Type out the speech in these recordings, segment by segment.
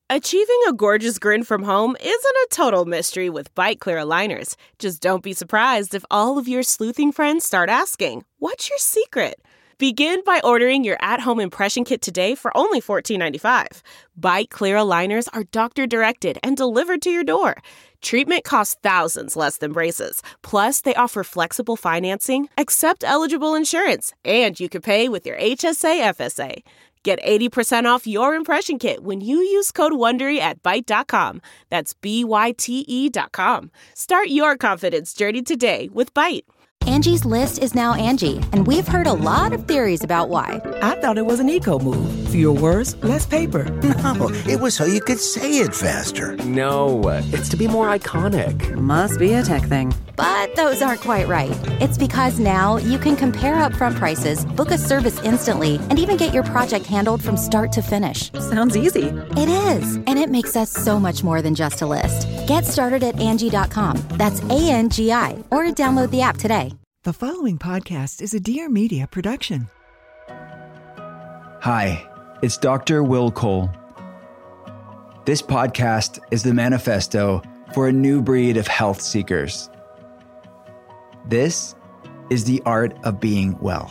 Achieving a gorgeous grin from home isn't a total mystery with Byte Clear aligners. Just don't be surprised if all of your sleuthing friends start asking, "What's your secret?" Begin by ordering your at-home impression kit today for only $14.95. Byte Clear aligners are doctor-directed and delivered to your door. Treatment costs thousands less than braces. Plus, they offer flexible financing, accept eligible insurance, and you can pay with your HSA FSA. Get 80% off your impression kit when you use code WONDERY at Byte.com. That's BYTE.com. Start your confidence journey today with Byte. Angie's List is now Angie, and we've heard a lot of theories about why. I thought it was an eco move. Fewer words, less paper. No, it was so you could say it faster. No, it's to be more iconic. Must be a tech thing. But those aren't quite right. It's because now you can compare upfront prices, book a service instantly, and even get your project handled from start to finish. Sounds easy. It is, and it makes us so much more than just a list. Get started at Angie.com. That's ANGI, or download the app today. The following podcast is a Dear Media production. Hi, it's Dr. Will Cole. This podcast is the manifesto for a new breed of health seekers. This is the art of being well.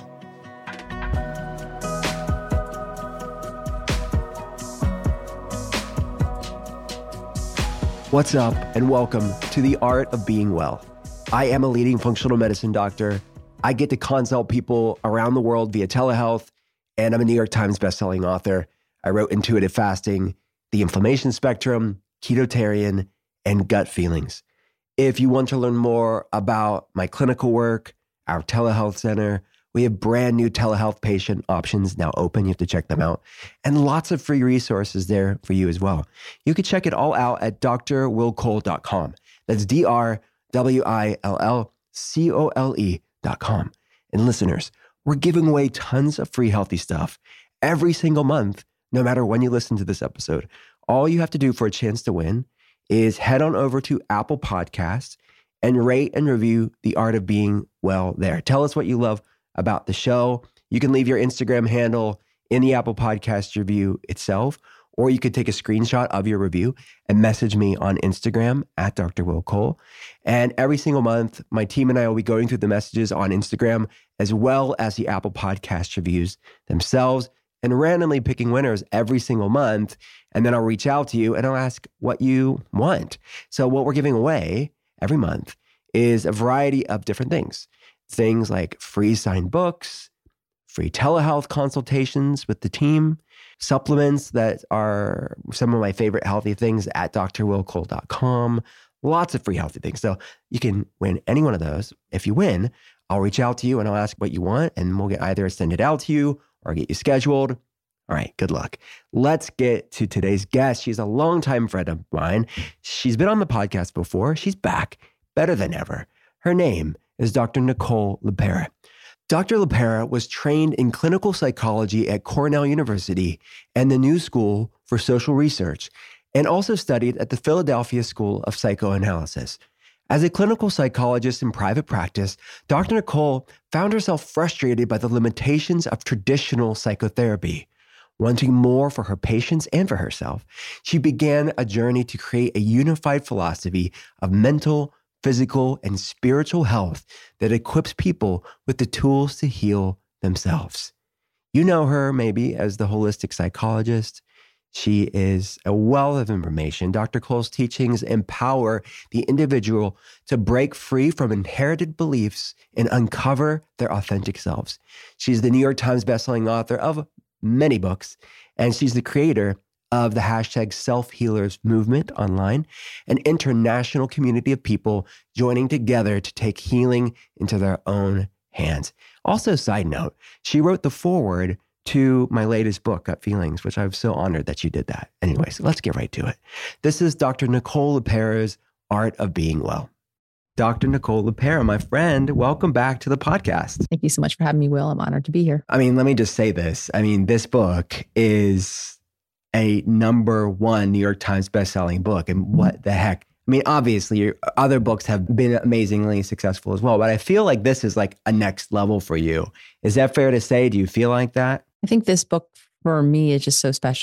What's up, and welcome to the art of being well. I am a leading functional medicine doctor. I get to consult people around the world via telehealth, and I'm a New York Times bestselling author. I wrote Intuitive Fasting, The Inflammation Spectrum, Ketotarian, and Gut Feelings. If you want to learn more about my clinical work, our telehealth center, we have brand new telehealth patient options now open. You have to check them out. And lots of free resources there for you as well. You can check it all out at drwillcole.com. That's DRWILLCOLE.com. And listeners, we're giving away tons of free healthy stuff every single month, no matter when you listen to this episode. All you have to do for a chance to win is head on over to Apple Podcasts and rate and review The Art of Being Well there. Tell us what you love about the show. You can leave your Instagram handle in the Apple Podcast review itself, or you could take a screenshot of your review and message me on Instagram at Dr. Will Cole. And every single month, my team and I will be going through the messages on Instagram as well as the Apple Podcast reviews themselves and randomly picking winners every single month. And then I'll reach out to you and I'll ask what you want. So what we're giving away every month is a variety of different things. Things like free signed books, free telehealth consultations with the team, supplements that are some of my favorite healthy things at drwillcole.com, lots of free healthy things. So you can win any one of those. If you win, I'll reach out to you and I'll ask what you want, and we'll get either send it out to you or get you scheduled. All right, good luck. Let's get to today's guest. She's a longtime friend of mine. She's been on the podcast before. She's back, better than ever. Her name is Dr. Nicole LePera. Dr. LePera was trained in clinical psychology at Cornell University and the New School for Social Research, and also studied at the Philadelphia School of Psychoanalysis. As a clinical psychologist in private practice, Dr. Nicole found herself frustrated by the limitations of traditional psychotherapy. Wanting more for her patients and for herself, she began a journey to create a unified philosophy of mental, physical, and spiritual health that equips people with the tools to heal themselves. You know her maybe as the holistic psychologist. She is a wealth of information. Dr. Cole's teachings empower the individual to break free from inherited beliefs and uncover their authentic selves. She's the New York Times bestselling author of many books, and she's the creator of the hashtag Self-Healers movement online, an international community of people joining together to take healing into their own hands. Also, side note, she wrote the foreword to my latest book, Gut Feelings, which I'm so honored that you did that. Anyways, let's get right to it. This is Dr. Nicole LePera's Art of Being Well. Dr. Nicole LePera, my friend, welcome back to the podcast. Thank you so much for having me, Will. I'm honored to be here. I mean, let me just say this. I mean, this book is a #1 New York Times bestselling book. And what the heck? I mean, obviously, your other books have been amazingly successful as well, but I feel like this is like a next level for you. Is that fair to say? Do you feel like that? I think this book for me is just so special.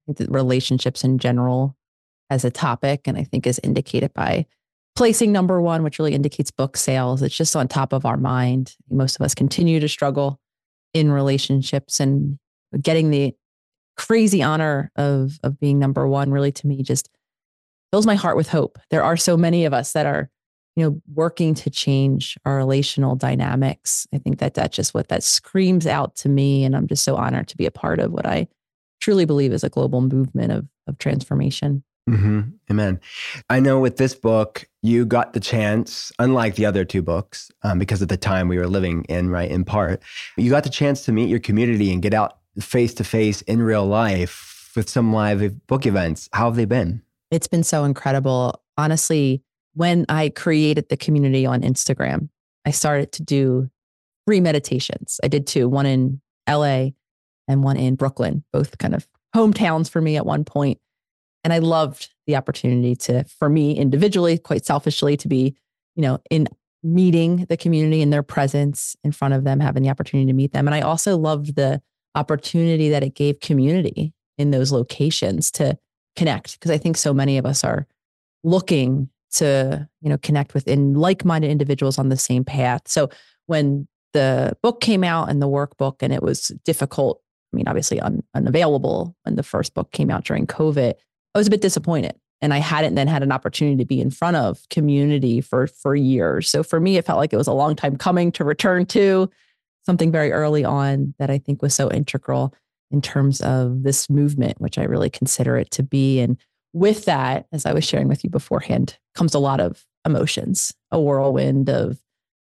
the relationships in general as a topic. And I think is indicated by placing number one, which really indicates book sales. It's just on top of our mind. Most of us continue to struggle in relationships, and getting the crazy honor of being number one really, to me, just fills my heart with hope. There are so many of us that are, working to change our relational dynamics. I think that that's just what that screams out to me. And I'm just so honored to be a part of what I truly believe is a global movement of transformation. Mm-hmm. Amen. I know with this book, you got the chance, unlike the other two books, because of the time we were living in, right, in part, you got the chance to meet your community and get out face to face in real life with some live book events. How have they been? It's been so incredible. Honestly, when I created the community on Instagram, I started to do free meditations. I did two, one in LA and one in Brooklyn, both kind of hometowns for me at one point. And I loved the opportunity for me individually, quite selfishly, to be, in meeting the community in their presence in front of them, having the opportunity to meet them. And I also loved the opportunity that it gave community in those locations to connect, because I think so many of us are looking to, connect with like-minded individuals on the same path. So when the book came out and the workbook, and it was difficult, obviously unavailable when the first book came out during COVID, I was a bit disappointed. And I hadn't then had an opportunity to be in front of community for years. So for me, it felt like it was a long time coming to return to something very early on that I think was so integral in terms of this movement, which I really consider it to be. And with that, as I was sharing with you beforehand, comes a lot of emotions, a whirlwind of,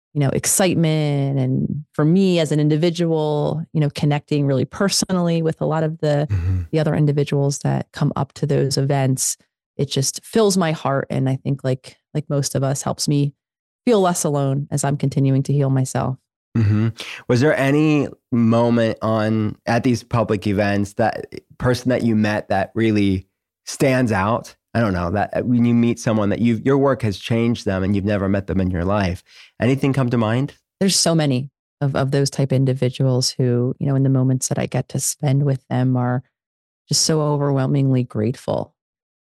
excitement. And for me as an individual, connecting really personally with a lot of the other individuals that come up to those events, it just fills my heart. And I think like most of us, helps me feel less alone as I'm continuing to heal myself. Mm-hmm. Was there any moment at these public events, that person that you met that really stands out? I don't know, that when you meet someone that your work has changed them and you've never met them in your life, anything come to mind? There's so many of those type individuals who, in the moments that I get to spend with them, are just so overwhelmingly grateful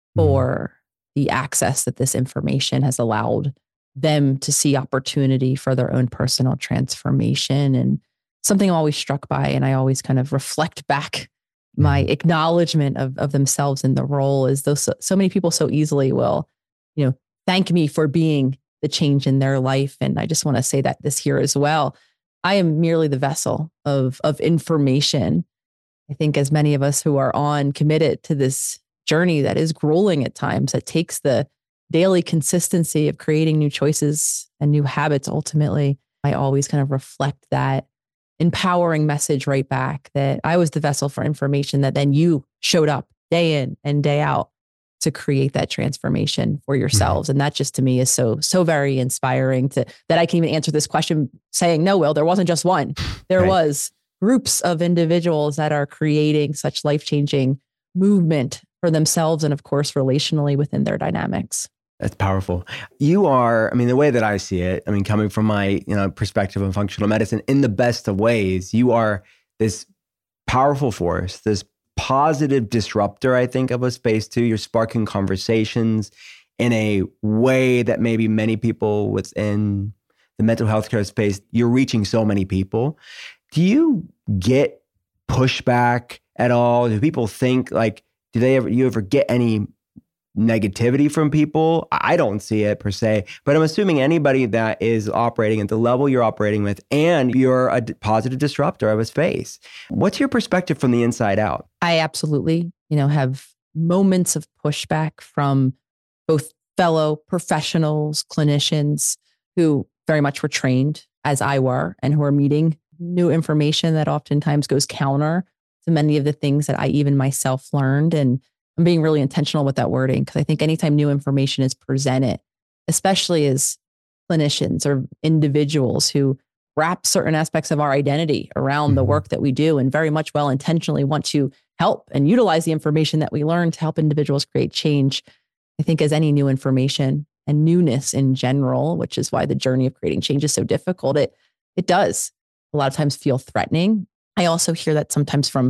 for the access that this information has allowed them to see opportunity for their own personal transformation. And something I'm always struck by, and I always kind of reflect back my acknowledgement of themselves in the role, is those so many people so easily will, thank me for being the change in their life. And I just want to say that this here as well. I am merely the vessel of information. I think as many of us who are committed to this journey that is grueling at times, that takes the daily consistency of creating new choices and new habits, ultimately, I always kind of reflect that empowering message right back, that I was the vessel for information, that then you showed up day in and day out to create that transformation for yourselves. And that just to me is so very inspiring, that I can even answer this question saying, no, Will, there wasn't just one. There was groups of individuals that are creating such life-changing movement for themselves and, of course, relationally within their dynamics. That's powerful. You are, the way that I see it, coming from my, perspective on functional medicine, in the best of ways, you are this powerful force, this positive disruptor, I think, of a space too. You're sparking conversations in a way that maybe many people within the mental health care space, you're reaching so many people. Do you get pushback at all? Do people think you ever get any negativity from people? I don't see it per se, but I'm assuming anybody that is operating at the level you're operating with, and you're a positive disruptor of a space. What's your perspective from the inside out? I absolutely, have moments of pushback from both fellow professionals, clinicians who very much were trained as I were, and who are meeting new information that oftentimes goes counter to many of the things that I even myself learned. And I'm being really intentional with that wording, because I think anytime new information is presented, especially as clinicians or individuals who wrap certain aspects of our identity around the work that we do, and very much well intentionally want to help and utilize the information that we learn to help individuals create change, I think as any new information and newness in general, which is why the journey of creating change is so difficult, it does a lot of times feel threatening. I also hear that sometimes from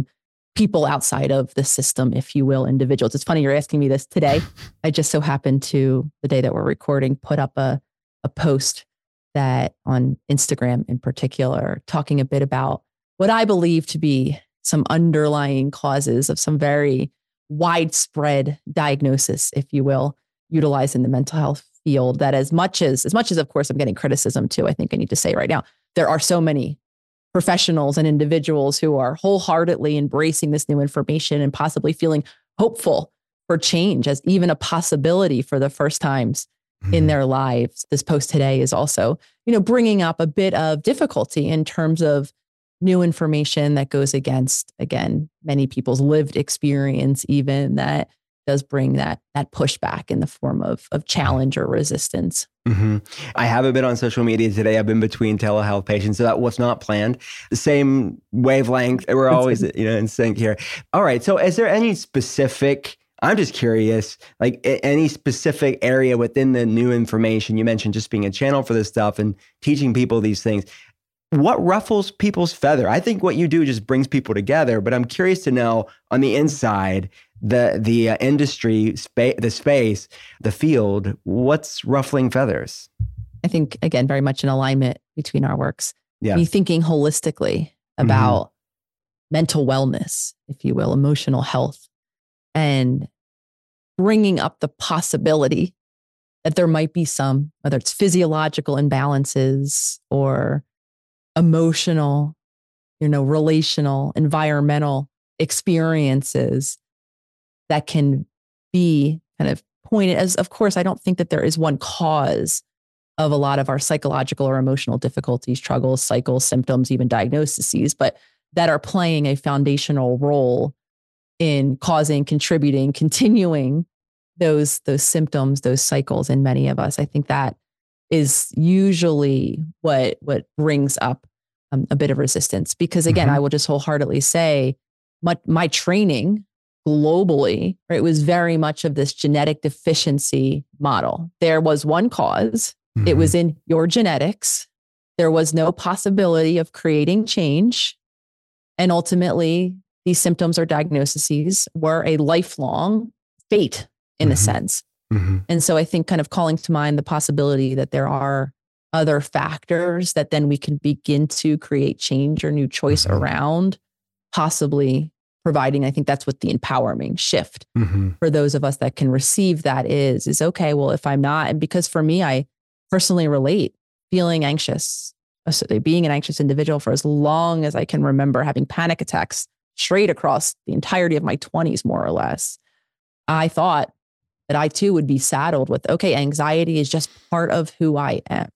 people outside of the system, if you will, individuals. It's funny you're asking me this today. I just so happened to, the day that we're recording, put up a post that on Instagram in particular, talking a bit about what I believe to be some underlying causes of some very widespread diagnosis, if you will, utilized in the mental health field. That as much as of course I'm getting criticism too, I think I need to say right now, there are so many professionals and individuals who are wholeheartedly embracing this new information and possibly feeling hopeful for change as even a possibility for the first times in their lives. This post today is also, bringing up a bit of difficulty in terms of new information that goes against, again, many people's lived experience, even that does bring that pushback in the form of challenge or resistance. Mm-hmm. I haven't been on social media today. I've been between telehealth patients, so that was not planned. The same wavelength. We're always, in sync here. All right. So is there any specific, I'm just curious, like any specific area within the new information? You mentioned just being a channel for this stuff and teaching people these things. What ruffles people's feather? I think what you do just brings people together, but I'm curious to know on the inside, the industry, the space, the field, what's ruffling feathers? I think, again, very much in alignment between our works. Yeah. Be thinking holistically about mental wellness, if you will, emotional health, and bringing up the possibility that there might be some, whether it's physiological imbalances or emotional, relational, environmental experiences that can be kind of pointed as, of course, I don't think that there is one cause of a lot of our psychological or emotional difficulties, struggles, cycles, symptoms, even diagnoses, but that are playing a foundational role in causing, contributing, continuing those symptoms, those cycles in many of us. I think that is usually what brings up a bit of resistance. Because again, I will just wholeheartedly say my training globally, right, was very much of this genetic deficiency model. There was one cause. It was in your genetics. There was no possibility of creating change. And ultimately, these symptoms or diagnoses were a lifelong fate in a sense. And so I think kind of calling to mind the possibility that there are other factors that then we can begin to create change or new choice around, possibly providing, I think that's what the empowering shift for those of us that can receive that is okay, well, if I'm not, and because for me, I personally relate feeling anxious, being an anxious individual for as long as I can remember, having panic attacks straight across the entirety of my 20s, more or less. I thought that I too would be saddled with, okay, anxiety is just part of who I am.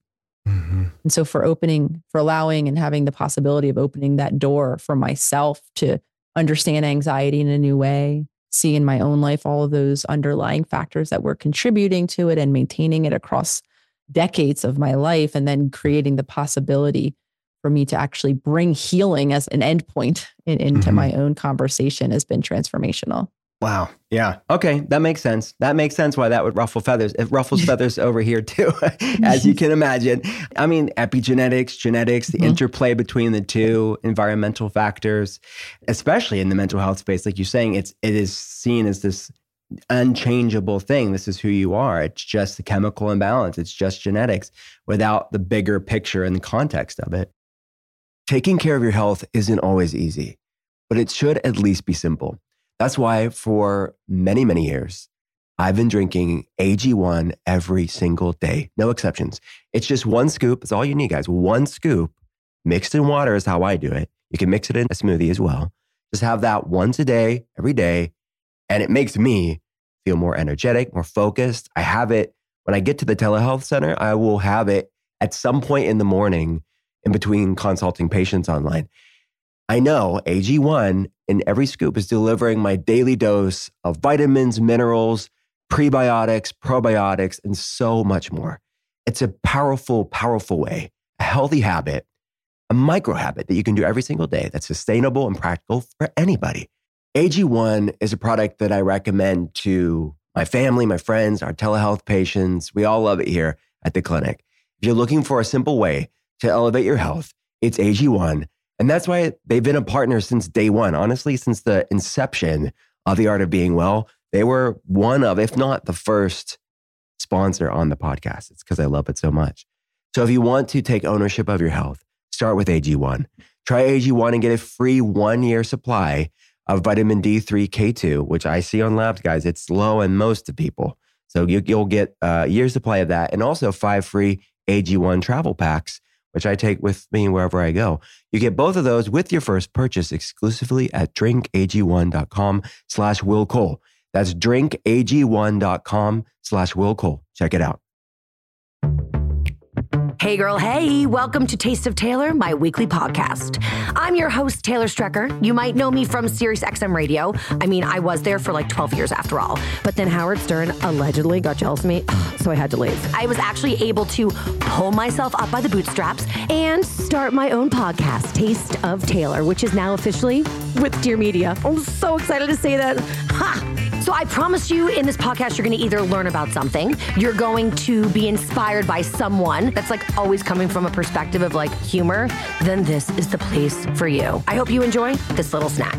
And so for allowing and having the possibility of opening that door for myself to understand anxiety in a new way, see in my own life all of those underlying factors that were contributing to it and maintaining it across decades of my life, and then creating the possibility for me to actually bring healing as an endpoint into my own conversation has been transformational. Wow. Yeah. Okay. That makes sense. That makes sense why that would ruffle feathers. It ruffles feathers over here too, as you can imagine. I mean, epigenetics, genetics, the interplay between the two, environmental factors, especially in the mental health space, like you're saying, it is seen as this unchangeable thing. This is who you are. It's just the chemical imbalance. It's just genetics without the bigger picture and the context of it. Taking care of your health isn't always easy, but it should at least be simple. That's why for many, many years, I've been drinking AG1 every single day. No exceptions. It's just one scoop. It's all you need, guys. One scoop mixed in water is how I do it. You can mix it in a smoothie as well. Just have that once a day, every day. And it makes me feel more energetic, more focused. I have it when I get to the telehealth center. I will have it at some point in the morning in between consulting patients online. I know AG1 in every scoop is delivering my daily dose of vitamins, minerals, prebiotics, probiotics, and so much more. It's a powerful, powerful way, a healthy habit, a micro habit that you can do every single day that's sustainable and practical for anybody. AG1 is a product that I recommend to my family, my friends, our telehealth patients. We all love it here at the clinic. If you're looking for a simple way to elevate your health, it's AG1. And that's why they've been a partner since day one. Honestly, since the inception of The Art of Being Well, they were one of, if not the first sponsor on the podcast. It's because I love it so much. So if you want to take ownership of your health, start with AG1. Try AG1 and get a free 1-year supply of vitamin D3 K2, which I see on labs, guys. It's low in most of people. So you'll get a year's supply of that, and also 5 free AG1 travel packs, which I take with me wherever I go. You get both of those with your first purchase exclusively at drinkag1.com/Will Cole. That's drinkag1.com/Will Cole. Check it out. Hey girl, hey, welcome to Taste of Taylor, my weekly podcast. I'm your host, Taylor Strecker. You might know me from Sirius XM Radio. I mean, I was there for like 12 years after all. But then Howard Stern allegedly got jealous of me, so I had to leave. I was actually able to pull myself up by the bootstraps and start my own podcast, Taste of Taylor, which is now officially with Dear Media. I'm so excited to say that. Ha! So I promise you in this podcast, you're going to either learn about something, you're going to be inspired by someone that's like always coming from a perspective of like humor, then this is the place for you. I hope you enjoy this little snack.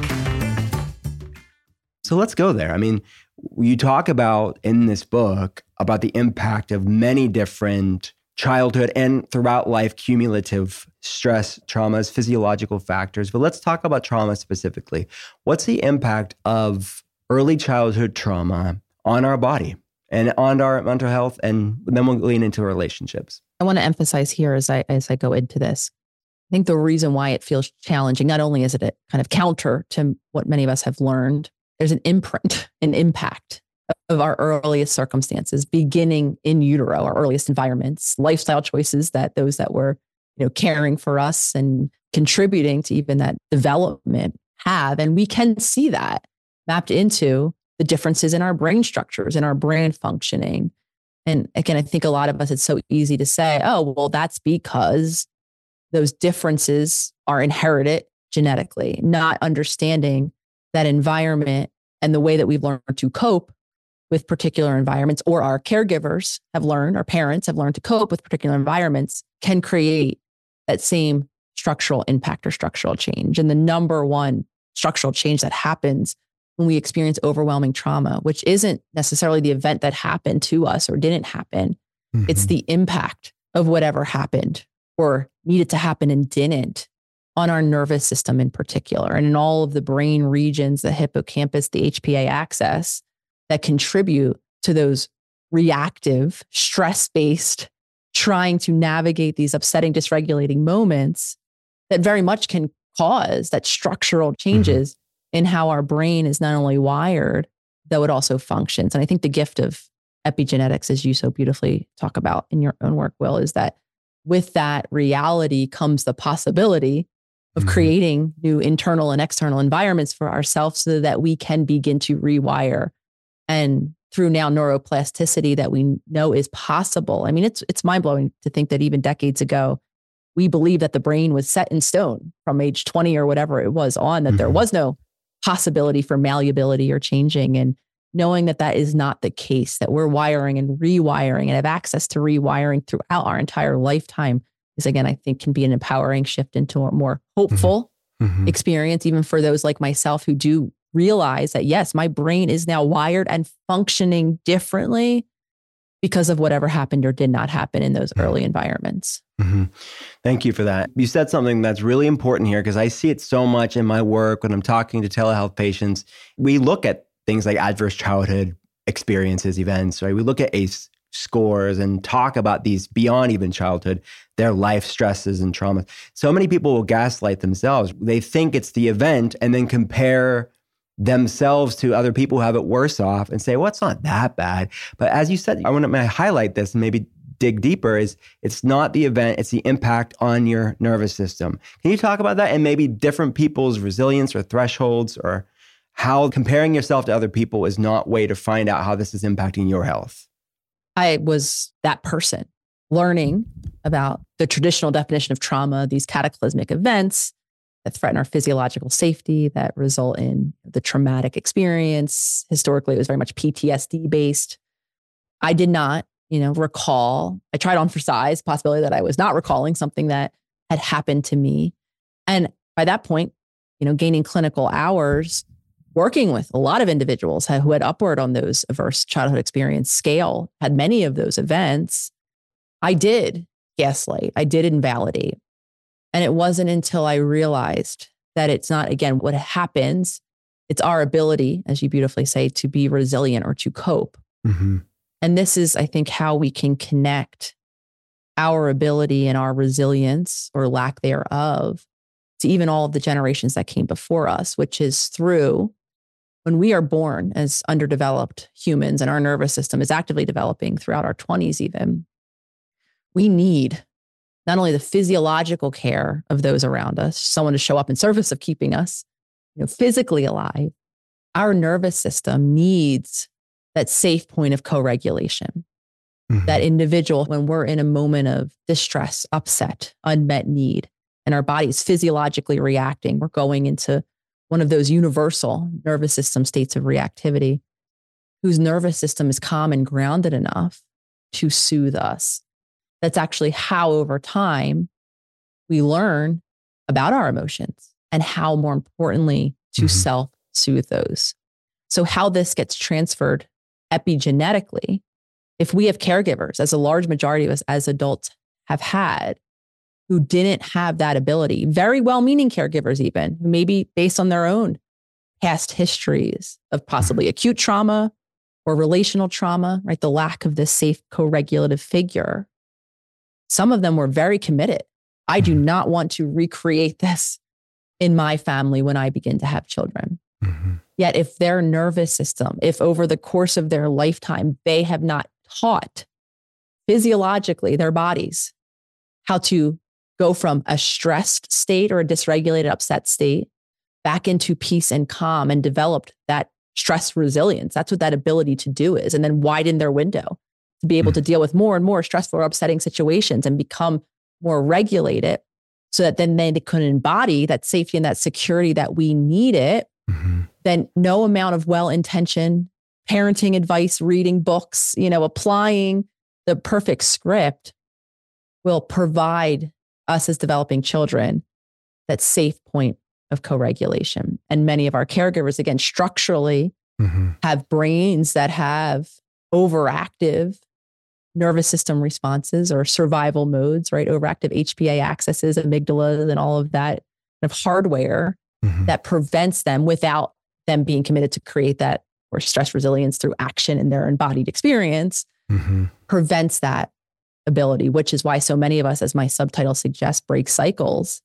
So let's go there. I mean, you talk about in this book about the impact of many different childhood and throughout life cumulative stress, traumas, physiological factors. But let's talk about trauma specifically. What's the impact of early childhood trauma on our body and on our mental health? And then we'll lean into relationships. I want to emphasize here as I go into this, I think the reason why it feels challenging, not only is it a kind of counter to what many of us have learned, there's an imprint, an impact of our earliest circumstances, beginning in utero, our earliest environments, lifestyle choices that those that were, caring for us and contributing to even that development have. And we can see that mapped into the differences in our brain structures, in our brain functioning. And again, I think a lot of us, it's so easy to say, oh, well, that's because those differences are inherited genetically, not understanding that environment and the way that we've learned to cope with particular environments, or our caregivers have learned, our parents have learned to cope with particular environments, can create that same structural impact or structural change. And the number one structural change that happens when we experience overwhelming trauma, which isn't necessarily the event that happened to us or didn't happen. Mm-hmm. It's the impact of whatever happened or needed to happen and didn't on our nervous system in particular, and in all of the brain regions, the hippocampus, the HPA axis, that contribute to those reactive, stress-based, trying to navigate these upsetting, dysregulating moments that very much can cause that structural changes mm-hmm. in how our brain is not only wired, though it also functions. And I think the gift of epigenetics, as you so beautifully talk about in your own work, Will, is that with that reality comes the possibility of mm-hmm. creating new internal and external environments for ourselves so that we can begin to rewire. And through now neuroplasticity that we know is possible. I mean, it's mind-blowing to think that even decades ago, we believed that the brain was set in stone from age 20 or whatever it was on, that mm-hmm. there was no possibility for malleability or changing. And knowing that that is not the case, that we're wiring and rewiring and have access to rewiring throughout our entire lifetime is, again, I think can be an empowering shift into a more hopeful mm-hmm. experience, even for those like myself who do realize that, yes, my brain is now wired and functioning differently because of whatever happened or did not happen in those early environments. Mm-hmm. Thank you for that. You said something that's really important here, because I see it so much in my work when I'm talking to telehealth patients. We look at things like adverse childhood experiences, events, right? We look at ACE scores and talk about these beyond even childhood, their life stresses and traumas. So many people will gaslight themselves. They think it's the event and then compare themselves to other people who have it worse off and say, well, it's not that bad. But as you said, I want to highlight this and maybe dig deeper, is it's not the event, it's the impact on your nervous system. Can you talk about that and maybe different people's resilience or thresholds, or how comparing yourself to other people is not a way to find out how this is impacting your health? I was that person learning about the traditional definition of trauma, these cataclysmic events that threaten our physiological safety, that result in the traumatic experience. Historically, it was very much PTSD based. I did not, recall. I tried to emphasize the possibility that I was not recalling something that had happened to me. And by that point, gaining clinical hours, working with a lot of individuals who had upward on those adverse childhood experience scale, had many of those events, I did gaslight, I did invalidate. And it wasn't until I realized that it's not, again, what happens, it's our ability, as you beautifully say, to be resilient or to cope. Mm-hmm. And this is, I think, how we can connect our ability and our resilience or lack thereof to even all of the generations that came before us, which is through when we are born as underdeveloped humans and our nervous system is actively developing throughout our 20s even, we need not only the physiological care of those around us, someone to show up in service of keeping us physically alive, our nervous system needs that safe point of co-regulation. Mm-hmm. That individual, when we're in a moment of distress, upset, unmet need, and our body is physiologically reacting, we're going into one of those universal nervous system states of reactivity, whose nervous system is calm and grounded enough to soothe us. That's actually how, over time, we learn about our emotions and how, more importantly, to self-soothe those. So how this gets transferred epigenetically, if we have caregivers, as a large majority of us as adults have had, who didn't have that ability, very well-meaning caregivers even, who maybe based on their own past histories of possibly acute trauma or relational trauma, right? The lack of this safe co-regulative figure. Some of them were very committed. I do not want to recreate this in my family when I begin to have children. Mm-hmm. Yet if their nervous system, if over the course of their lifetime, they have not taught physiologically their bodies how to go from a stressed state or a dysregulated, upset state back into peace and calm and developed that stress resilience. That's what that ability to do is. And then widen their window to be able to deal with more and more stressful or upsetting situations and become more regulated so that then they can embody that safety and that security that we needed. Mm-hmm. Then no amount of well-intentioned parenting advice, reading books, applying the perfect script will provide us as developing children that safe point of co-regulation. And many of our caregivers, again, structurally have brains that have overactive nervous system responses or survival modes, right? Overactive HPA axes, amygdalas, and all of that kind of hardware that prevents them, without them being committed to create that or stress resilience through action in their embodied experience, prevents that ability, which is why so many of us, as my subtitle suggests, break cycles,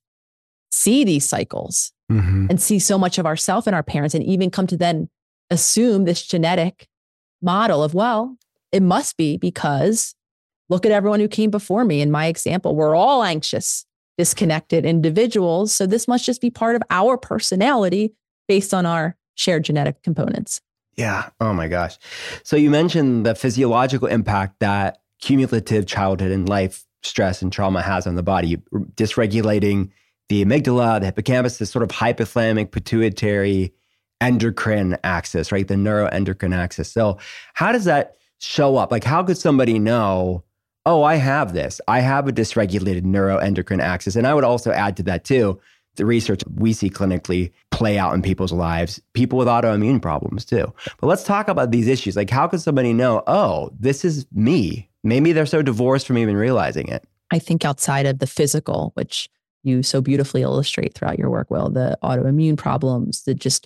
see these cycles and see so much of ourself in our parents, and even come to then assume this genetic model of, well, it must be because look at everyone who came before me. In my example, we're all anxious, disconnected individuals. So this must just be part of our personality based on our shared genetic components. Yeah. Oh my gosh. So you mentioned the physiological impact that cumulative childhood and life stress and trauma has on the body, dysregulating the amygdala, the hippocampus, this sort of hypothalamic pituitary endocrine axis, right? The neuroendocrine axis. So how does that show up? Like, how could somebody know, oh, I have this. I have a dysregulated neuroendocrine axis. And I would also add to that too, the research we see clinically play out in people's lives, people with autoimmune problems too. But let's talk about these issues. Like, how could somebody know, oh, this is me? Maybe they're so divorced from even realizing it. I think outside of the physical, which you so beautifully illustrate throughout your work, Will, the autoimmune problems, the just,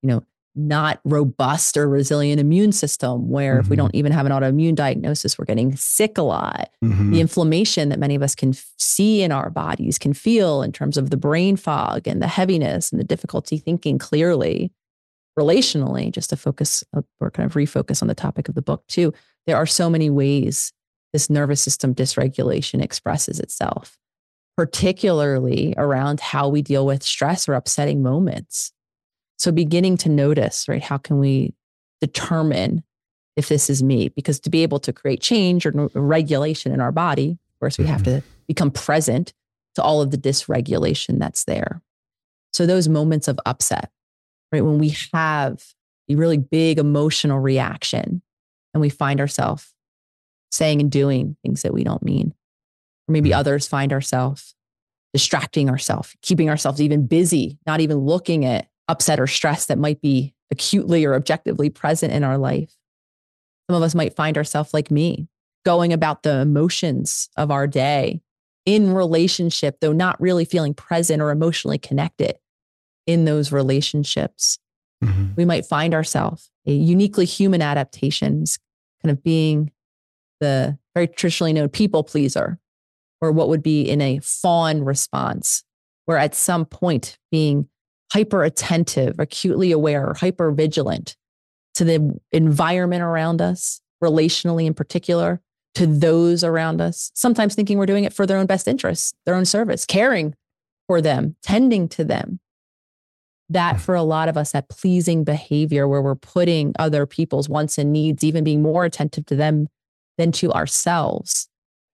not robust or resilient immune system, where if we don't even have an autoimmune diagnosis, we're getting sick a lot. The inflammation that many of us can see in our bodies, can feel in terms of the brain fog and the heaviness and the difficulty thinking clearly, relationally, just to focus or kind of refocus on the topic of the book too. There are so many ways this nervous system dysregulation expresses itself, particularly around how we deal with stress or upsetting moments. So beginning to notice, right, how can we determine if this is me? Because to be able to create change or regulation in our body, of course, we have to become present to all of the dysregulation that's there. So those moments of upset, right, when we have a really big emotional reaction and we find ourselves saying and doing things that we don't mean, or maybe others find ourselves distracting ourselves, keeping ourselves even busy, not even looking at upset or stress that might be acutely or objectively present in our life. Some of us might find ourselves like me, going about the emotions of our day in relationship, though not really feeling present or emotionally connected in those relationships. Mm-hmm. We might find ourselves a uniquely human adaptations, kind of being the very traditionally known people pleaser, or what would be in a fawn response, where at some point being hyper attentive, acutely aware, or hyper vigilant to the environment around us, relationally in particular, to those around us, sometimes thinking we're doing it for their own best interests, their own service, caring for them, tending to them. That for a lot of us, that pleasing behavior where we're putting other people's wants and needs, even being more attentive to them than to ourselves,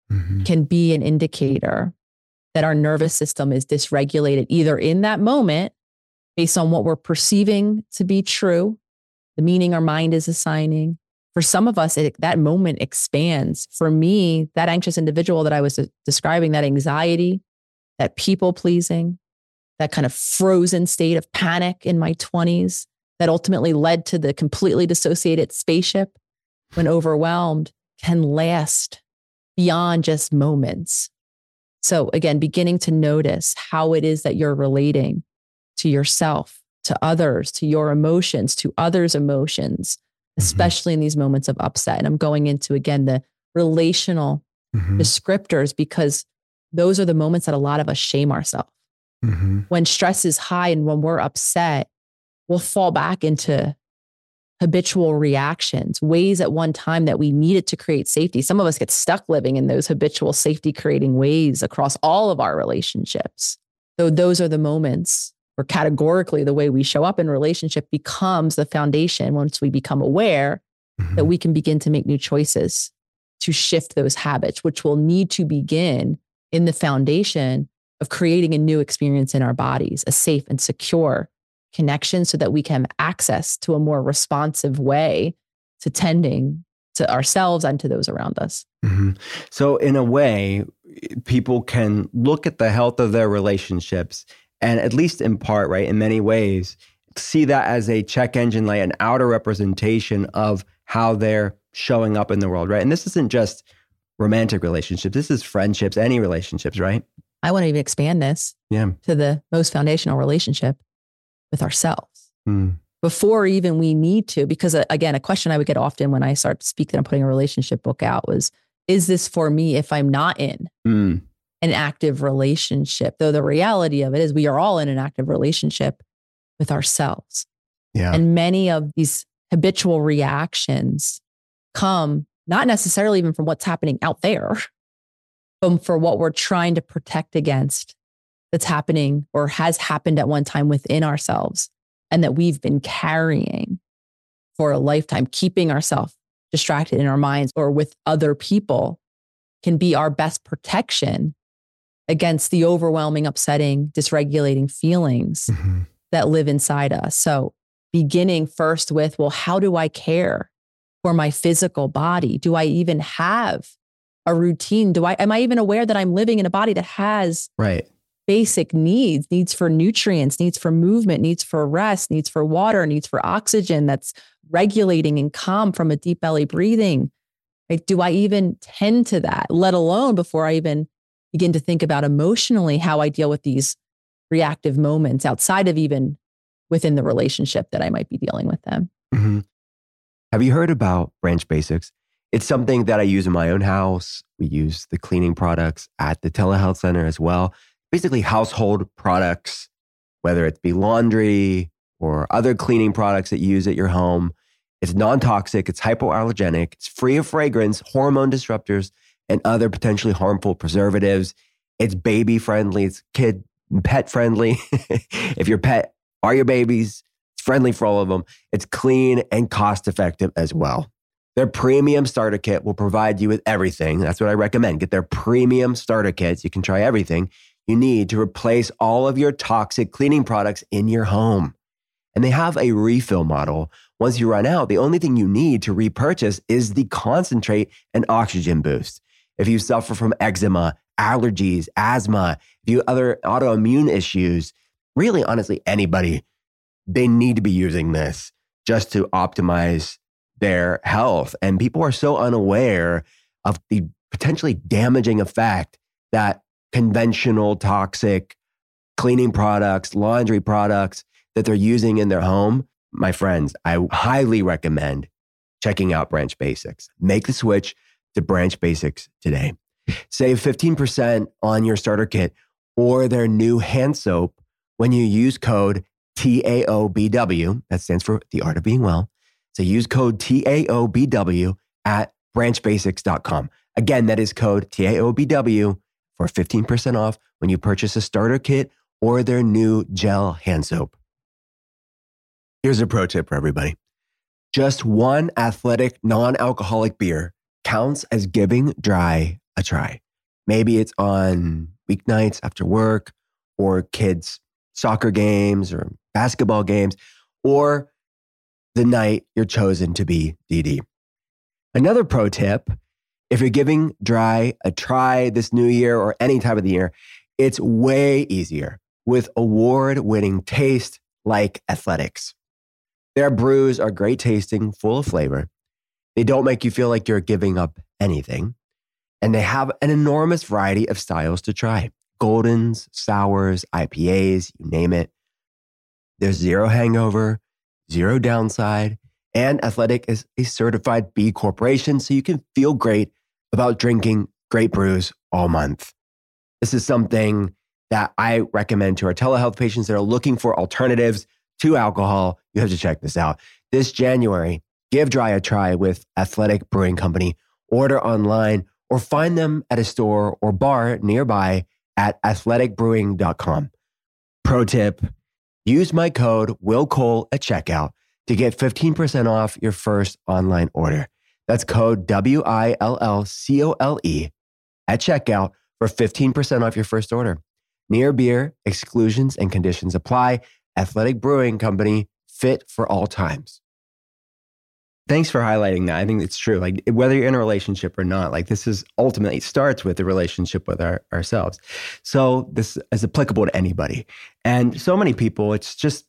can be an indicator that our nervous system is dysregulated either in that moment based on what we're perceiving to be true, the meaning our mind is assigning. For some of us, that moment expands. For me, that anxious individual that I was describing, that anxiety, that people pleasing, that kind of frozen state of panic in my 20s that ultimately led to the completely dissociated spaceship when overwhelmed can last beyond just moments. So again, beginning to notice how it is that you're relating to yourself, to others, to your emotions, to others' emotions, especially in these moments of upset. And I'm going into, again, the relational descriptors, because those are the moments that a lot of us shame ourselves. When stress is high and when we're upset, we'll fall back into habitual reactions, ways at one time that we needed to create safety. Some of us get stuck living in those habitual safety creating ways across all of our relationships. So those are the moments where categorically the way we show up in relationship becomes the foundation once we become aware that we can begin to make new choices to shift those habits, which will need to begin in the foundation of creating a new experience in our bodies, a safe and secure connection so that we can have access to a more responsive way to tending to ourselves and to those around us. So in a way, people can look at the health of their relationships and at least in part, right, in many ways, see that as a check engine light, an outer representation of how they're showing up in the world, right? And this isn't just romantic relationships. This is friendships, any relationships, right? I want to even expand this to the most foundational relationship with ourselves before even we need to, because again, a question I would get often when I start to speak that I'm putting a relationship book out was, is this for me if I'm not in an active relationship? Though the reality of it is we are all in an active relationship with ourselves. And many of these habitual reactions come not necessarily even from what's happening out there, but for what we're trying to protect against that's happening or has happened at one time within ourselves and that we've been carrying for a lifetime. Keeping ourselves distracted in our minds or with other people can be our best protection against the overwhelming, upsetting, dysregulating feelings that live inside us. So beginning first with, well, how do I care for my physical body? Do I even have a routine? Am I even aware that I'm living in a body that has basic needs for nutrients, needs for movement, needs for rest, needs for water, needs for oxygen that's regulating and calm from a deep belly breathing? Right? Do I even tend to that, let alone before I even begin to think about emotionally how I deal with these reactive moments outside of even within the relationship that I might be dealing with them? Have you heard about Branch Basics? It's something that I use in my own house. We use the cleaning products at the telehealth center as well. Basically household products, whether it be laundry or other cleaning products that you use at your home. It's non-toxic, it's hypoallergenic, it's free of fragrance, hormone disruptors, and other potentially harmful preservatives. It's baby friendly, it's kid and pet friendly. If your pet are your babies, it's friendly for all of them. It's clean and cost effective as well. Their premium starter kit will provide you with everything. That's what I recommend. Get their premium starter kits. You can try everything you need to replace all of your toxic cleaning products in your home. And they have a refill model. Once you run out, the only thing you need to repurchase is the concentrate and oxygen boost. If you suffer from eczema, allergies, asthma, if you have other autoimmune issues, really, honestly, anybody, they need to be using this just to optimize their health. And people are so unaware of the potentially damaging effect that conventional toxic cleaning products, laundry products that they're using in their home. My friends, I highly recommend checking out Branch Basics. Make the switch to Branch Basics today. Save 15% on your starter kit or their new hand soap when you use code TAOBW. That stands for The Art of Being Well. So use code TAOBW at branchbasics.com. Again, that is code TAOBW for 15% off when you purchase a starter kit or their new gel hand soap. Here's a pro tip for everybody. Just one Athletic non-alcoholic beer counts as giving dry a try. Maybe it's on weeknights after work or kids' soccer games or basketball games, or the night you're chosen to be DD. Another pro tip, if you're giving dry a try this new year or any time of the year, it's way easier with award-winning taste like Athletics. Their brews are great tasting, full of flavor. They don't make you feel like you're giving up anything. And they have an enormous variety of styles to try. Goldens, sours, IPAs, you name it. There's zero hangover, zero downside, and Athletic is a certified B Corporation, so you can feel great about drinking great brews all month. This is something that I recommend to our telehealth patients that are looking for alternatives to alcohol. You have to check this out. This January, give dry a try with Athletic Brewing Company. Order online or find them at a store or bar nearby at athleticbrewing.com. Pro tip, use my code WillCole at checkout to get 15% off your first online order. That's code WILLCOLE at checkout for 15% off your first order. Near Beer, exclusions and conditions apply. Athletic Brewing Company, fit for all times. Thanks for highlighting that. I think it's true. Like, whether you're in a relationship or not, like, this is ultimately starts with the relationship with ourselves. So this is applicable to anybody. And so many people, it's just,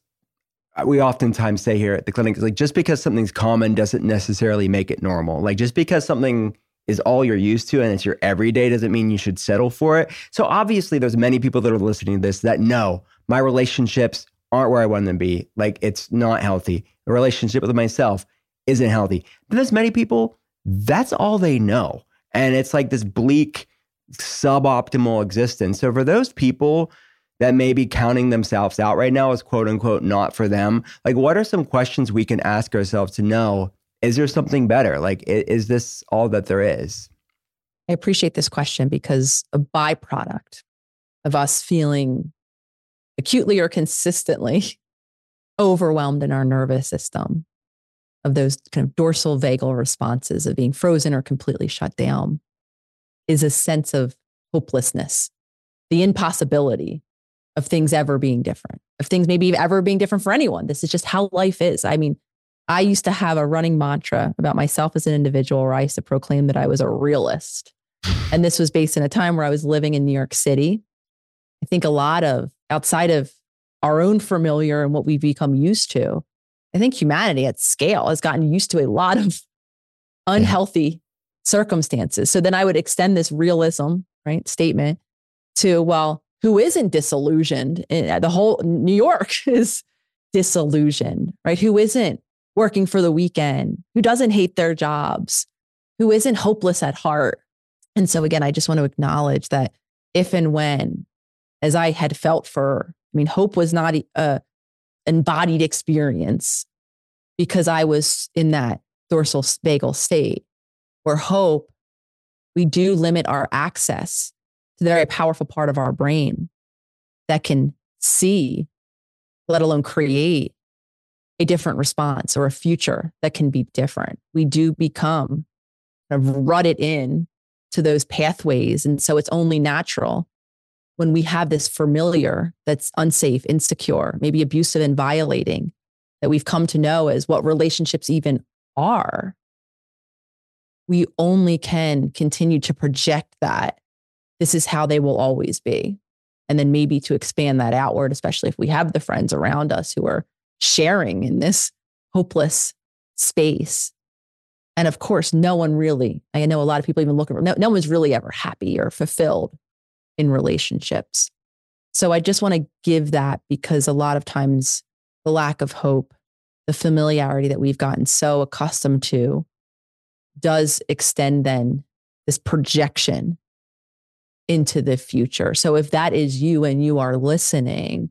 we oftentimes say here at the clinic, like, just because something's common doesn't necessarily make it normal. Like, just because something is all you're used to and it's your everyday doesn't mean you should settle for it. So obviously there's many people that are listening to this that know my relationships aren't where I want them to be. Like, it's not healthy. A relationship with myself isn't healthy. But there's many people, that's all they know. And it's like this bleak, suboptimal existence. So for those people that may be counting themselves out right now as quote unquote not for them, like, what are some questions we can ask ourselves to know, is there something better? Like, is this all that there is? I appreciate this question because a byproduct of us feeling acutely or consistently overwhelmed in our nervous system, of those kind of dorsal vagal responses of being frozen or completely shut down, is a sense of hopelessness, the impossibility of things ever being different, of things maybe ever being different for anyone. This is just how life is. I mean, I used to have a running mantra about myself as an individual where I used to proclaim that I was a realist. And this was based in a time where I was living in New York City. I think a lot of, outside of our own familiar and what we've become used to, I think humanity at scale has gotten used to a lot of unhealthy circumstances. So then I would extend this realism, right, statement to, well, who isn't disillusioned? The whole New York is disillusioned, right? Who isn't working for the weekend? Who doesn't hate their jobs? Who isn't hopeless at heart? And so again, I just want to acknowledge that if and when, as I had felt hope was not a embodied experience because I was in that dorsal vagal state where hope, we do limit our access to the very powerful part of our brain that can see, let alone create a different response or a future that can be different. We do become kind of rutted in to those pathways. And so it's only natural when we have this familiar that's unsafe, insecure, maybe abusive and violating, that we've come to know as what relationships even are. We only can continue to project that this is how they will always be. And then maybe to expand that outward, especially if we have the friends around us who are sharing in this hopeless space. And of course, no one really, I know a lot of people even look at, no one's really ever happy or fulfilled in relationships. So I just want to give that, because a lot of times the lack of hope, the familiarity that we've gotten so accustomed to, does extend then this projection into the future. So if that is you and you are listening,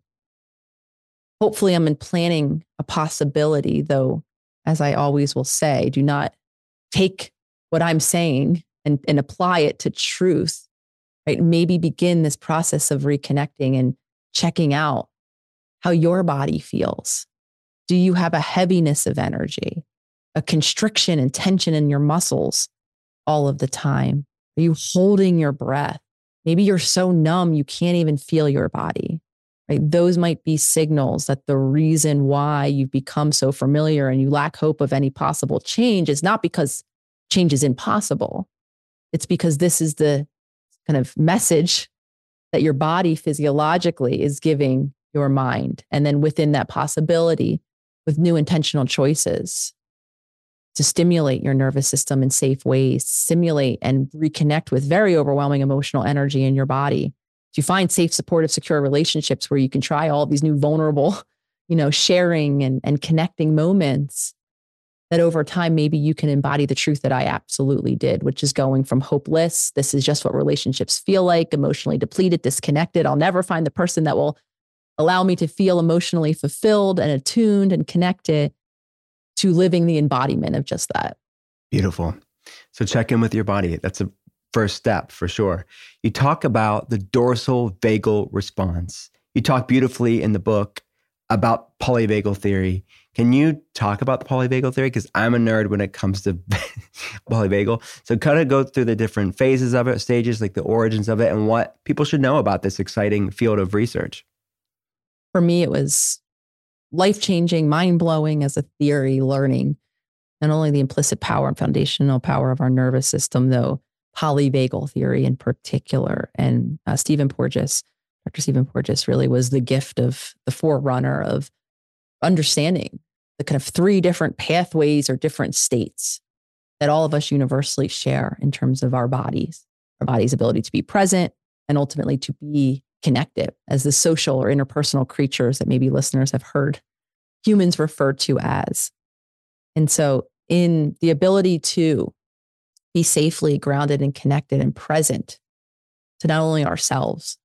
hopefully I'm implanting a possibility, though, as I always will say, do not take what I'm saying and apply it to truth, right? Maybe begin this process of reconnecting and checking out how your body feels. Do you have a heaviness of energy, a constriction and tension in your muscles all of the time? Are you holding your breath? Maybe you're so numb you can't even feel your body, right? Those might be signals that the reason why you've become so familiar and you lack hope of any possible change is not because change is impossible. It's because this is the kind of message that your body physiologically is giving your mind. And then within that possibility, with new intentional choices to stimulate your nervous system in safe ways, stimulate and reconnect with very overwhelming emotional energy in your body, to find safe, supportive, secure relationships where you can try all these new vulnerable, sharing and connecting moments, that over time, maybe you can embody the truth that I absolutely did, which is going from hopeless, this is just what relationships feel like, emotionally depleted, disconnected, I'll never find the person that will allow me to feel emotionally fulfilled and attuned and connected, to living the embodiment of just that. Beautiful. So check in with your body. That's a first step for sure. You talk about the dorsal vagal response. You talk beautifully in the book about polyvagal theory. Can you talk about the polyvagal theory? Because I'm a nerd when it comes to polyvagal. So kind of go through the different phases of it, stages, like the origins of it, and what people should know about this exciting field of research. For me, it was life-changing, mind-blowing as a theory, learning not only the implicit power and foundational power of our nervous system, though polyvagal theory in particular. And Dr. Stephen Porges really was the gift of the forerunner of understanding the kind of three different pathways or different states that all of us universally share in terms of our body's ability to be present and ultimately to be connected as the social or interpersonal creatures that maybe listeners have heard humans referred to as. And so in the ability to be safely grounded and connected and present to not only ourselves,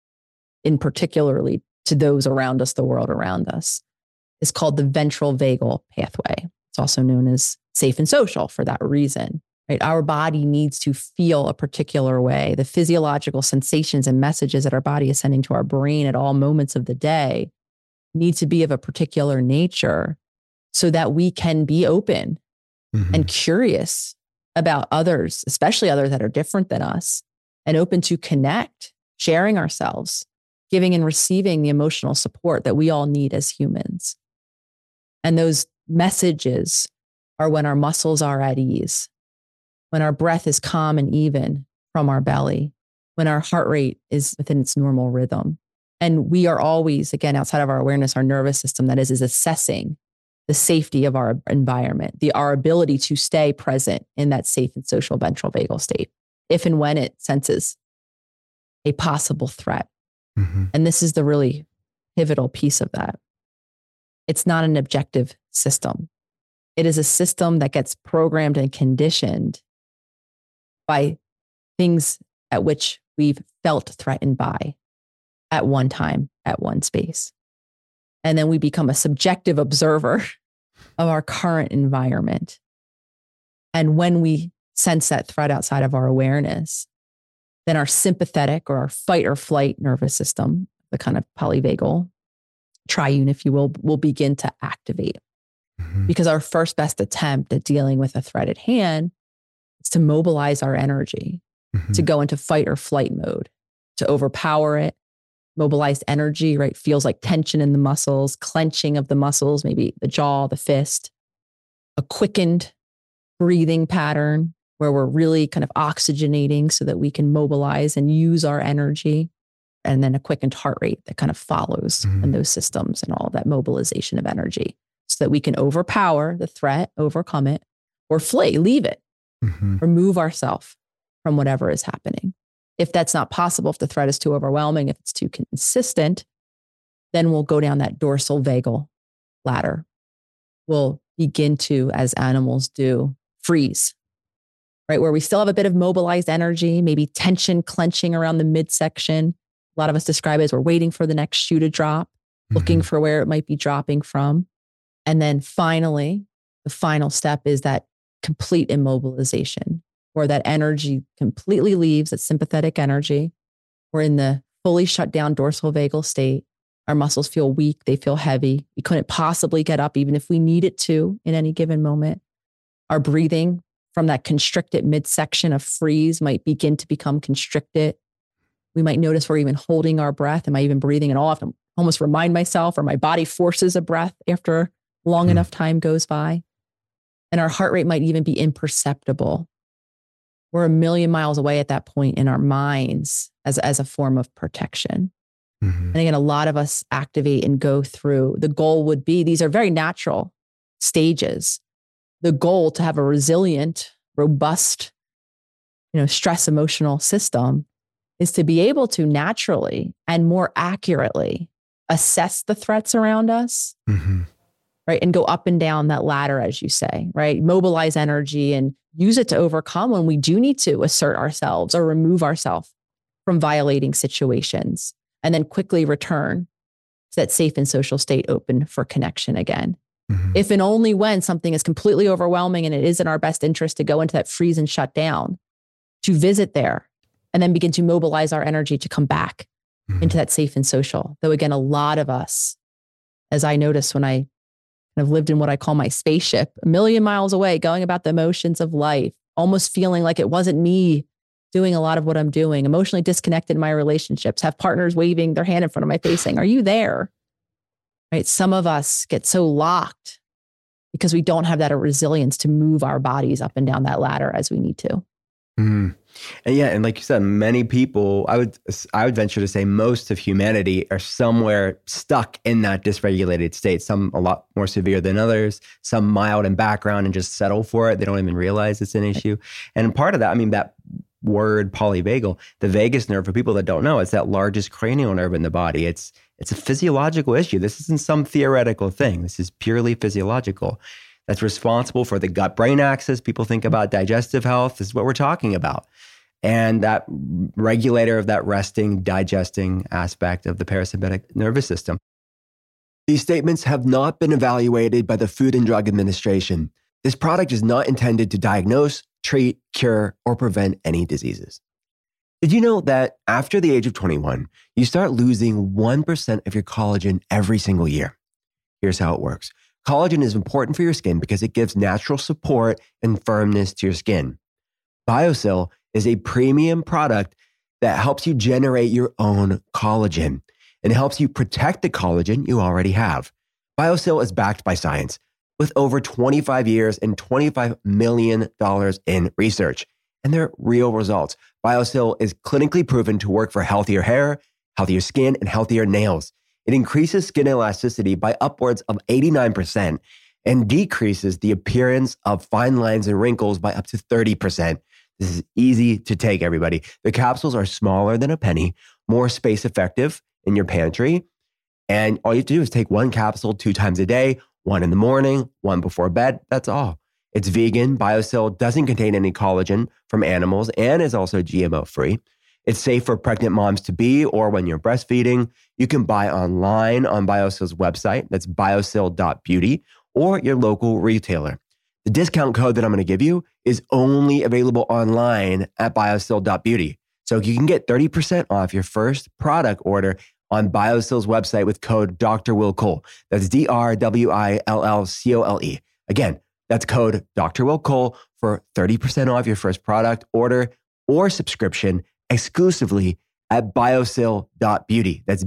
in particularly to those around us, the world around us, is called the ventral vagal pathway. It's also known as safe and social for that reason. Right? Our body needs to feel a particular way. The physiological sensations and messages that our body is sending to our brain at all moments of the day need to be of a particular nature so that we can be open and curious about others, especially others that are different than us, and open to connect, sharing ourselves, giving and receiving the emotional support that we all need as humans. And those messages are when our muscles are at ease, when our breath is calm and even from our belly, when our heart rate is within its normal rhythm. And we are always, again, outside of our awareness, our nervous system, that is assessing the safety of our environment, our ability to stay present in that safe and social ventral vagal state, if and when it senses a possible threat. And this is the really pivotal piece of that. It's not an objective system. It is a system that gets programmed and conditioned by things at which we've felt threatened by at one time, at one space. And then we become a subjective observer of our current environment. And when we sense that threat outside of our awareness, then our sympathetic or our fight or flight nervous system, the kind of polyvagal triune, if you will begin to activate. Because our first best attempt at dealing with a threat at hand is to mobilize our energy, to go into fight or flight mode, to overpower it. Mobilized energy, right? Feels like tension in the muscles, clenching of the muscles, maybe the jaw, the fist, a quickened breathing pattern where we're really kind of oxygenating so that we can mobilize and use our energy. And then a quickened heart rate that kind of follows in those systems and all that mobilization of energy so that we can overpower the threat, overcome it, or flee, leave it, remove ourselves from whatever is happening. If that's not possible, if the threat is too overwhelming, if it's too consistent, then we'll go down that dorsal vagal ladder. We'll begin to, as animals do, freeze, right? Where we still have a bit of mobilized energy, maybe tension clenching around the midsection. A lot of us describe it as we're waiting for the next shoe to drop, looking for where it might be dropping from. And then finally, the final step is that complete immobilization, where that energy completely leaves, that sympathetic energy. We're in the fully shut down dorsal vagal state. Our muscles feel weak. They feel heavy. We couldn't possibly get up even if we needed to in any given moment. Our breathing from that constricted midsection of freeze might begin to become constricted. We might notice we're even holding our breath. Am I even breathing at all? I have to almost remind myself, or my body forces a breath after long enough time goes by. And our heart rate might even be imperceptible. We're a million miles away at that point in our minds as a form of protection. And again, a lot of us activate and go through. The goal would be, these are very natural stages. The goal to have a resilient, robust, stress emotional system is to be able to naturally and more accurately assess the threats around us, right? And go up and down that ladder, as you say, right? Mobilize energy and use it to overcome when we do need to assert ourselves or remove ourselves from violating situations, and then quickly return to that safe and social state open for connection again. If and only when something is completely overwhelming and it is in our best interest to go into that freeze and shut down, to visit there and then begin to mobilize our energy to come back into that safe and social. Though again, a lot of us, as I noticed when I kind of lived in what I call my spaceship, a million miles away, going about the motions of life, almost feeling like it wasn't me doing a lot of what I'm doing, emotionally disconnected in my relationships, have partners waving their hand in front of my face saying, "Are you there?" Right? Some of us get so locked because we don't have that resilience to move our bodies up and down that ladder as we need to. And yeah, and like you said, many people, I would venture to say most of humanity are somewhere stuck in that dysregulated state. Some a lot more severe than others, some mild in background and just settle for it. They don't even realize it's an issue. And part of that, that word polyvagal, the vagus nerve, for people that don't know, it's that largest cranial nerve in the body. It's a physiological issue. This isn't some theoretical thing. This is purely physiological. That's responsible for the gut-brain axis. People think about digestive health. This is what we're talking about. And that regulator of that resting, digesting aspect of the parasympathetic nervous system. These statements have not been evaluated by the Food and Drug Administration. This product is not intended to diagnose, treat, cure, or prevent any diseases. Did you know that after the age of 21, you start losing 1% of your collagen every single year? Here's how it works. Collagen is important for your skin because it gives natural support and firmness to your skin. BioSil is a premium product that helps you generate your own collagen and helps you protect the collagen you already have. BioSil is backed by science with over 25 years and $25 million in research. And they're real results. BioSil is clinically proven to work for healthier hair, healthier skin, and healthier nails. It increases skin elasticity by upwards of 89% and decreases the appearance of fine lines and wrinkles by up to 30%. This is easy to take, everybody. The capsules are smaller than a penny, more space effective in your pantry. And all you have to do is take one capsule 2 times a day, one in the morning, one before bed. That's all. It's vegan. BioSil doesn't contain any collagen from animals and is also GMO free. It's safe for pregnant moms to be or when you're breastfeeding. You can buy online on BioSil's website. That's biosil.beauty or your local retailer. The discount code that I'm going to give you is only available online at biosil.beauty. So you can get 30% off your first product order on BioSil's website with code Dr. Will Cole. That's DrWillCole. Again, that's code Dr. Will Cole for 30% off your first product order or subscription exclusively at biosil.beauty. That's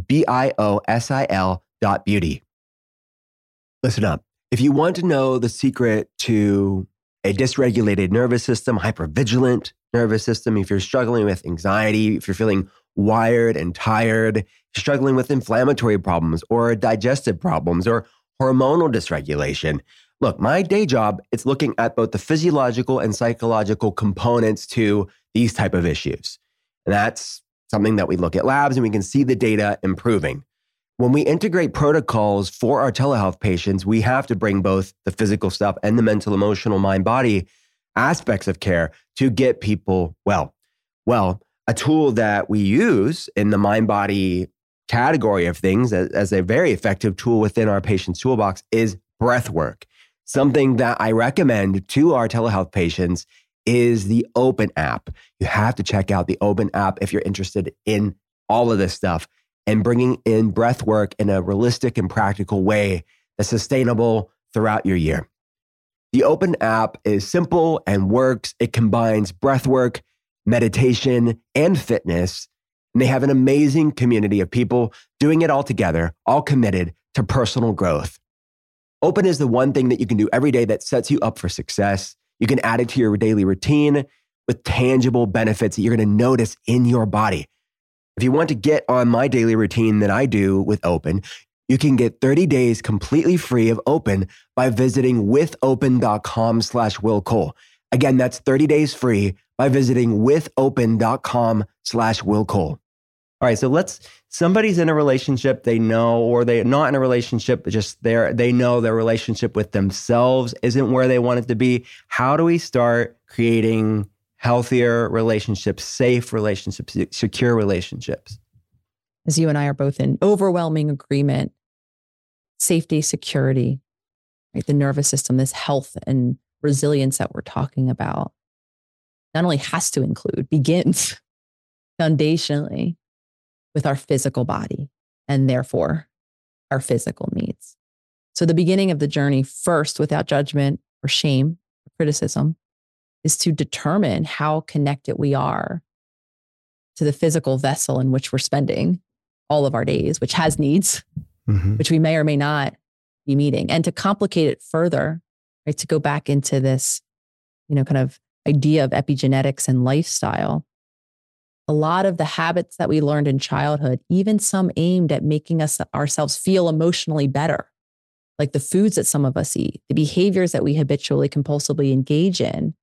BIOSIL.beauty. Listen up. If you want to know the secret to a dysregulated nervous system, hypervigilant nervous system, if you're struggling with anxiety, if you're feeling wired and tired, if you're struggling with inflammatory problems or digestive problems or hormonal dysregulation. Look, my day job, it's looking at both the physiological and psychological components to these type of issues. And that's something that we look at labs and we can see the data improving. When we integrate protocols for our telehealth patients, we have to bring both the physical stuff and the mental, emotional, mind, body aspects of care to get people well. Well, a tool that we use in the mind, body category of things as a very effective tool within our patient's toolbox is breath work. Something that I recommend to our telehealth patients is the Open app. You have to check out the Open app if you're interested in all of this stuff and bringing in breath work in a realistic and practical way that's sustainable throughout your year. The Open app is simple and works. It combines breath work, meditation, and fitness. And they have an amazing community of people doing it all together, all committed to personal growth. Open is the one thing that you can do every day that sets you up for success. You can add it to your daily routine with tangible benefits that you're going to notice in your body. If you want to get on my daily routine that I do with Open, you can get 30 days completely free of Open by visiting withopen.com/Will Cole. Again, that's 30 days free by visiting withopen.com/Will Cole. All right, so somebody's in a relationship, they know, or they're not in a relationship, just they know their relationship with themselves isn't where they want it to be. How do we start creating healthier relationships, safe relationships, secure relationships? As you and I are both in overwhelming agreement, safety, security, right? The nervous system, this health and resilience that we're talking about, not only has to include, begins foundationally with our physical body and therefore our physical needs. So the beginning of the journey, first, without judgment or shame or criticism, is to determine how connected we are to the physical vessel in which we're spending all of our days, which has needs, which we may or may not be meeting. And to complicate it further, right, to go back into this, kind of idea of epigenetics and lifestyle, a lot of the habits that we learned in childhood, even some aimed at making ourselves feel emotionally better, like the foods that some of us eat, the behaviors that we habitually, compulsively engage in,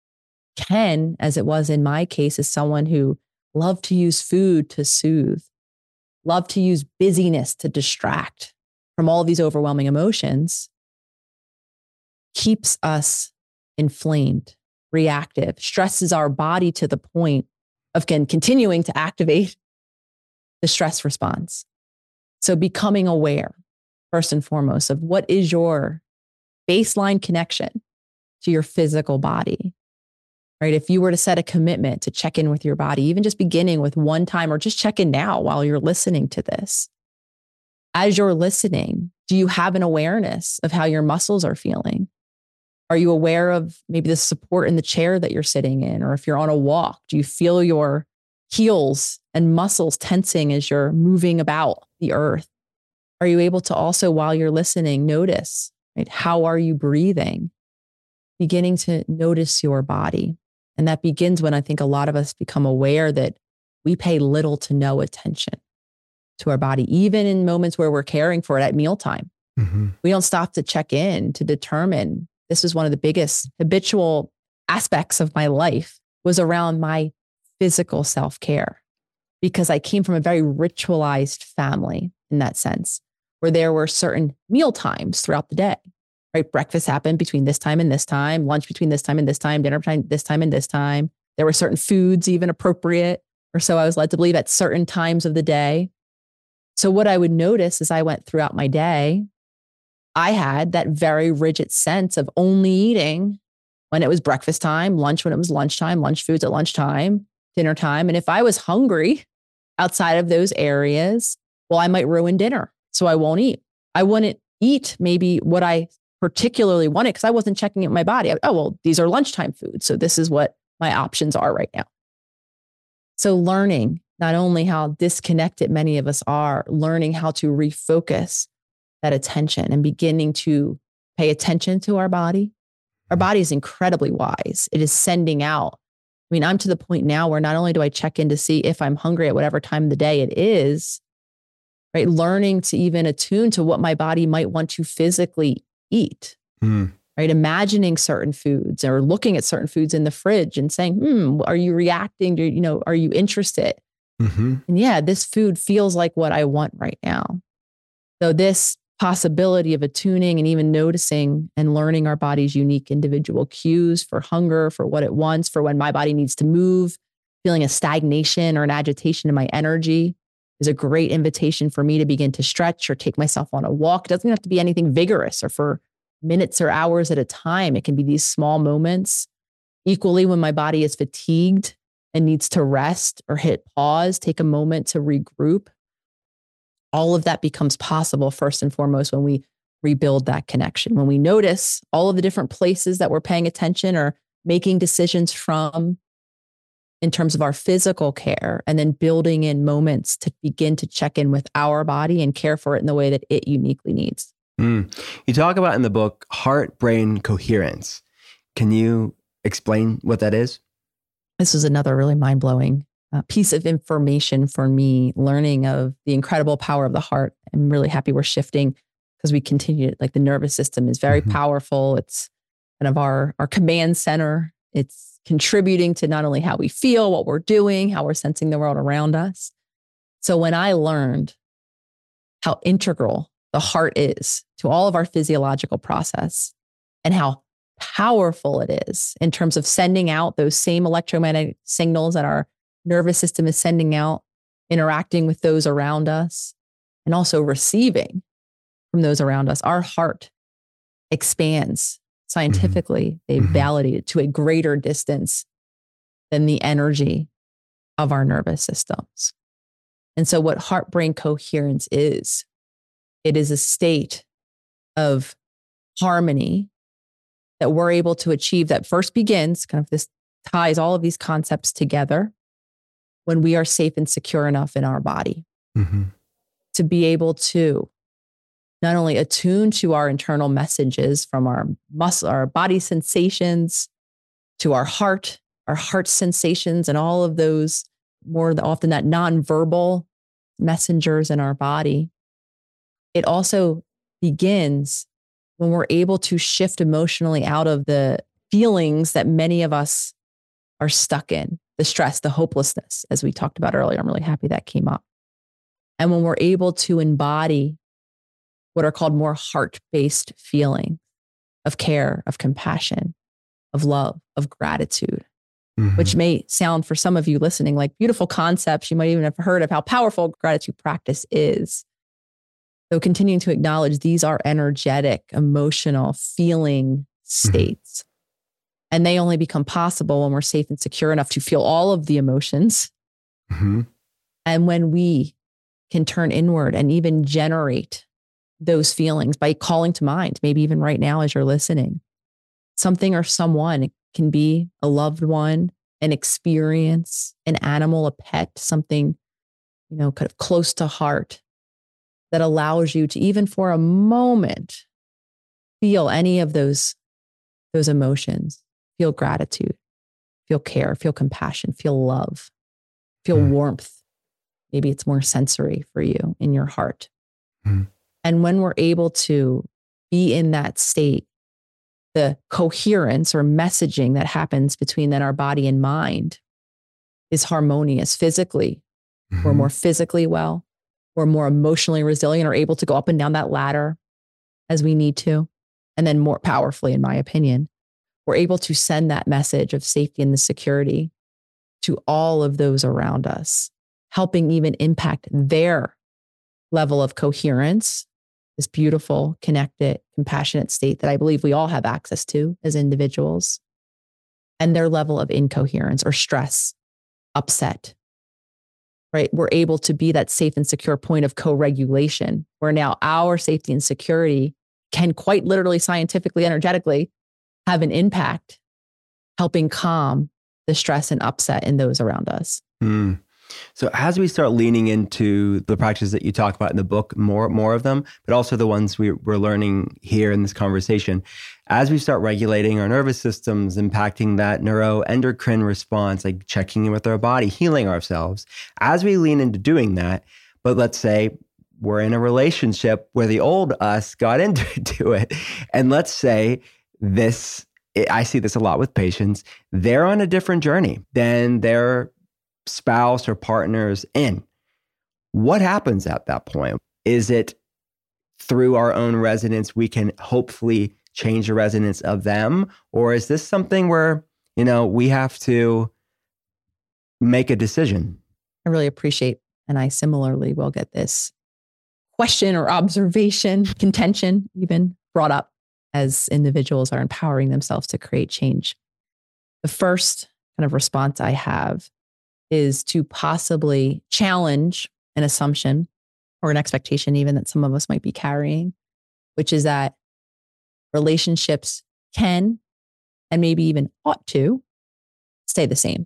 can, as it was in my case, as someone who loved to use food to soothe, loved to use busyness to distract from all of these overwhelming emotions, keeps us inflamed, reactive, stresses our body to the point of continuing to activate the stress response. So becoming aware, first and foremost, of what is your baseline connection to your physical body, right? If you were to set a commitment to check in with your body, even just beginning with one time or just check in now while you're listening to this, as you're listening, do you have an awareness of how your muscles are feeling? Are you aware of maybe the support in the chair that you're sitting in? Or if you're on a walk, do you feel your heels and muscles tensing as you're moving about the earth? Are you able to also, while you're listening, notice, right? How are you breathing? Beginning to notice your body. And that begins when I think a lot of us become aware that we pay little to no attention to our body, even in moments where we're caring for it at mealtime. We don't stop to check in to determine. This was one of the biggest habitual aspects of my life, was around my physical self-care, because I came from a very ritualized family in that sense, where there were certain meal times throughout the day, right? Breakfast happened between this time and this time, lunch between this time and this time, dinner time, this time and this time. There were certain foods even appropriate, or so I was led to believe, at certain times of the day. So what I would notice as I went throughout my day, I had that very rigid sense of only eating when it was breakfast time, lunch when it was lunchtime, lunch foods at lunchtime, dinner time. And if I was hungry outside of those areas, well, I might ruin dinner. So I won't eat. I wouldn't eat maybe what I particularly wanted because I wasn't checking in my body. These are lunchtime foods. So this is what my options are right now. So learning not only how disconnected many of us are, learning how to refocus that attention and beginning to pay attention to our body, Our body is incredibly wise. It is sending out. I mean, I'm to the point now where not only do I check in to see if I'm hungry at whatever time of the day it is, right? Learning to even attune to what my body might want to physically eat, right? Imagining certain foods or looking at certain foods in the fridge and saying, are you reacting to, are you interested? And yeah, this food feels like what I want right now. So this possibility of attuning and even noticing and learning our body's unique individual cues for hunger, for what it wants, for when my body needs to move, feeling a stagnation or an agitation in my energy is a great invitation for me to begin to stretch or take myself on a walk. It doesn't have to be anything vigorous or for minutes or hours at a time. It can be these small moments. Equally, when my body is fatigued and needs to rest or hit pause, take a moment to regroup. All of that becomes possible first and foremost when we rebuild that connection. When we notice all of the different places that we're paying attention or making decisions from in terms of our physical care, and then building in moments to begin to check in with our body and care for it in the way that it uniquely needs. You talk about in the book, heart-brain coherence. Can you explain what that is? This was another really mind-blowing piece of information for me, learning of the incredible power of the heart. I'm really happy we're shifting because we continue, like the nervous system is very powerful. It's kind of our command center. It's contributing to not only how we feel, what we're doing, how we're sensing the world around us. So when I learned how integral the heart is to all of our physiological process and how powerful it is in terms of sending out those same electromagnetic signals that our nervous system is sending out, interacting with those around us, and also receiving from those around us. Our heart expands scientifically. They validate it to a greater distance than the energy of our nervous systems. And so what heart-brain coherence is, it is a state of harmony that we're able to achieve that first begins, kind of this ties all of these concepts together when we are safe and secure enough in our body to be able to not only attune to our internal messages from our muscle, our body sensations, to our heart sensations, and all of those more often that nonverbal messengers in our body. It also begins when we're able to shift emotionally out of the feelings that many of us are stuck in, the stress, the hopelessness, as we talked about earlier. I'm really happy that came up. And when we're able to embody what are called more heart-based feelings of care, of compassion, of love, of gratitude, which may sound for some of you listening like beautiful concepts. You might even have heard of how powerful gratitude practice is. So continuing to acknowledge these are energetic, emotional, feeling states. And they only become possible when we're safe and secure enough to feel all of the emotions. And when we can turn inward and even generate those feelings by calling to mind, maybe even right now as you're listening, something or someone. It can be a loved one, an experience, an animal, a pet, something, kind of close to heart that allows you to even for a moment feel any of those emotions, feel gratitude, feel care, feel compassion, feel love, feel warmth. Maybe it's more sensory for you in your heart. And when we're able to be in that state, the coherence or messaging that happens between then our body and mind is harmonious physically. We're more physically well. We're more emotionally resilient or able to go up and down that ladder as we need to. And then more powerfully, in my opinion, we're able to send that message of safety and the security to all of those around us, helping even impact their level of coherence, this beautiful, connected, compassionate state that I believe we all have access to as individuals, and their level of incoherence or stress, upset, right? We're able to be that safe and secure point of co-regulation where now our safety and security can quite literally, scientifically, energetically have an impact, helping calm the stress and upset in those around us. So as we start leaning into the practices that you talk about in the book, more of them, but also the ones we're learning here in this conversation, as we start regulating our nervous systems, impacting that neuroendocrine response, like checking in with our body, healing ourselves, as we lean into doing that, but let's say we're in a relationship where the old us got into it, and let's say this, I see this a lot with patients, they're on a different journey than their spouse or partners in. What happens at that point? Is it through our own resonance we can hopefully change the resonance of them? Or is this something where, we have to make a decision? I really appreciate, and I similarly will get this question or observation, contention even brought up as individuals are empowering themselves to create change. The first kind of response I have is to possibly challenge an assumption or an expectation even that some of us might be carrying, which is that relationships can and maybe even ought to stay the same.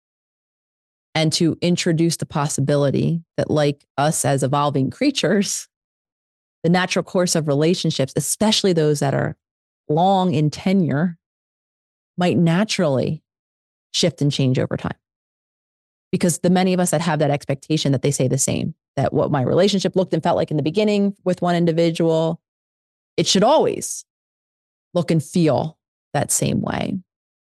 And to introduce the possibility that, like us as evolving creatures, the natural course of relationships, especially those that are long in tenure, might naturally shift and change over time. Because the many of us that have that expectation that they say the same, that what my relationship looked and felt like in the beginning with one individual, it should always look and feel that same way.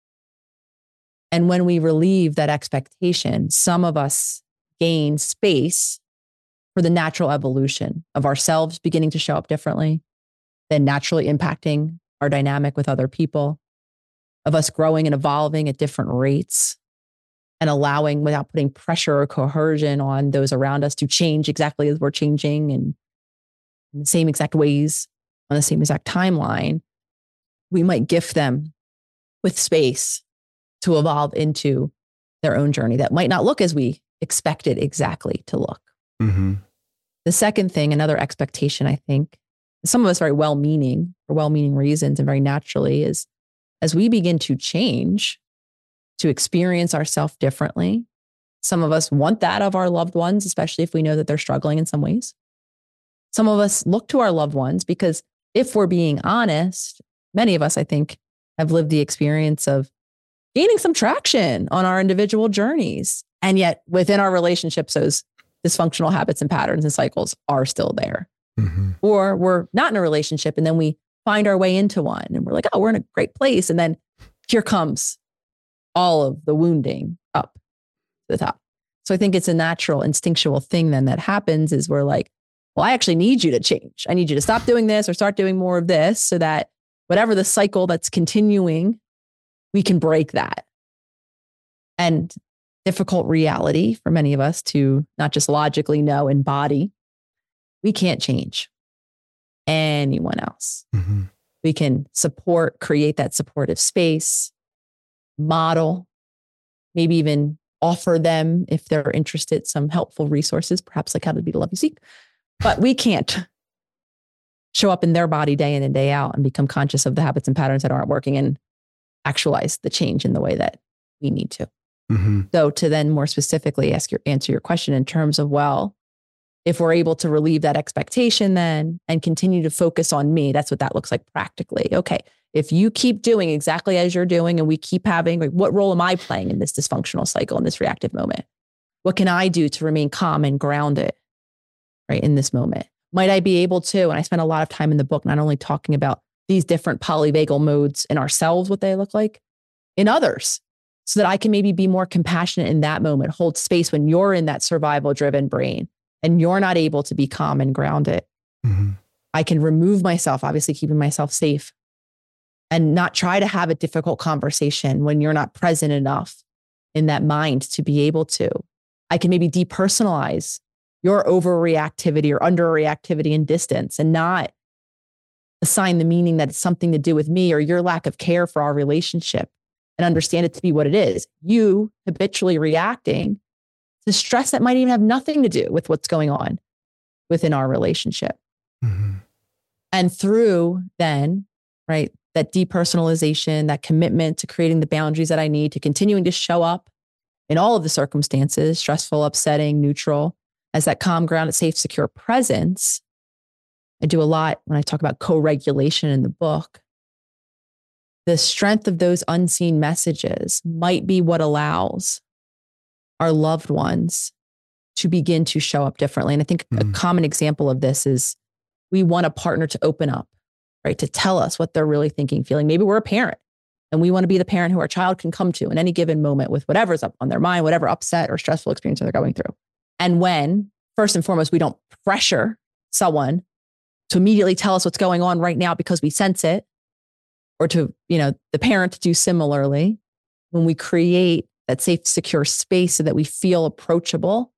And when we relieve that expectation, some of us gain space for the natural evolution of ourselves beginning to show up differently, then naturally impacting our dynamic with other people, of us growing and evolving at different rates, and allowing, without putting pressure or coercion on those around us, to change exactly as we're changing and in the same exact ways on the same exact timeline. We might gift them with space to evolve into their own journey that might not look as we expect it exactly to look. Mm-hmm. The second thing, another expectation, I think, some of us very well-meaning, for well-meaning reasons and very naturally, is as we begin to change, to experience ourselves differently. Some of us want that of our loved ones, especially if we know that they're struggling in some ways. Some of us look to our loved ones because, if we're being honest, many of us, I think, have lived the experience of gaining some traction on our individual journeys. And yet within our relationships, those dysfunctional habits and patterns and cycles are still there. Mm-hmm. Or we're not in a relationship and then we find our way into one and we're like, oh, we're in a great place. And then here comes all of the wounding up to the top. So I think it's a natural instinctual thing then that happens is we're like, well, I actually need you to change. I need you to stop doing this or start doing more of this so that whatever the cycle that's continuing, we can break that. And difficult reality for many of us to not just logically know and embody, we can't change anyone else. Mm-hmm. We can support, create that supportive space, model, maybe even offer them, if they're interested, some helpful resources, perhaps like How to Be the Love You Seek. But we can't show up in their body day in and day out and become conscious of the habits and patterns that aren't working and actualize the change in the way that we need to. Mm-hmm. So to then more specifically answer your question in terms of, well, if we're able to relieve that expectation then and continue to focus on me, that's what that looks like practically. Okay, if you keep doing exactly as you're doing and we keep having, like, what role am I playing in this dysfunctional cycle, in this reactive moment? What can I do to remain calm and grounded, right, in this moment? Might I be able to, and I spend a lot of time in the book not only talking about these different polyvagal modes in ourselves, what they look like, in others, so that I can maybe be more compassionate in that moment, hold space when you're in that survival-driven brain and you're not able to be calm and grounded. Mm-hmm. I can remove myself, obviously keeping myself safe, and not try to have a difficult conversation when you're not present enough in that mind to be able to. I can maybe depersonalize your overreactivity or underreactivity and distance and not assign the meaning that it's something to do with me or your lack of care for our relationship, and understand it to be what it is. You habitually reacting to stress that might even have nothing to do with what's going on within our relationship. Mm-hmm. And through then, right, that depersonalization, that commitment to creating the boundaries that I need, to continuing to show up in all of the circumstances, stressful, upsetting, neutral, as that calm, grounded, safe, secure presence. I do a lot when I talk about co-regulation in the book. The strength of those unseen messages might be what allows our loved ones to begin to show up differently. And I think a common example of this is we want a partner to open up, right? To tell us what they're really thinking, feeling. Maybe we're a parent and we want to be the parent who our child can come to in any given moment with whatever's up on their mind, whatever upset or stressful experience they're going through. And when, first and foremost, we don't pressure someone to immediately tell us what's going on right now because we sense it, or to, the parent to do similarly, when we create that safe, secure space so that we feel approachable.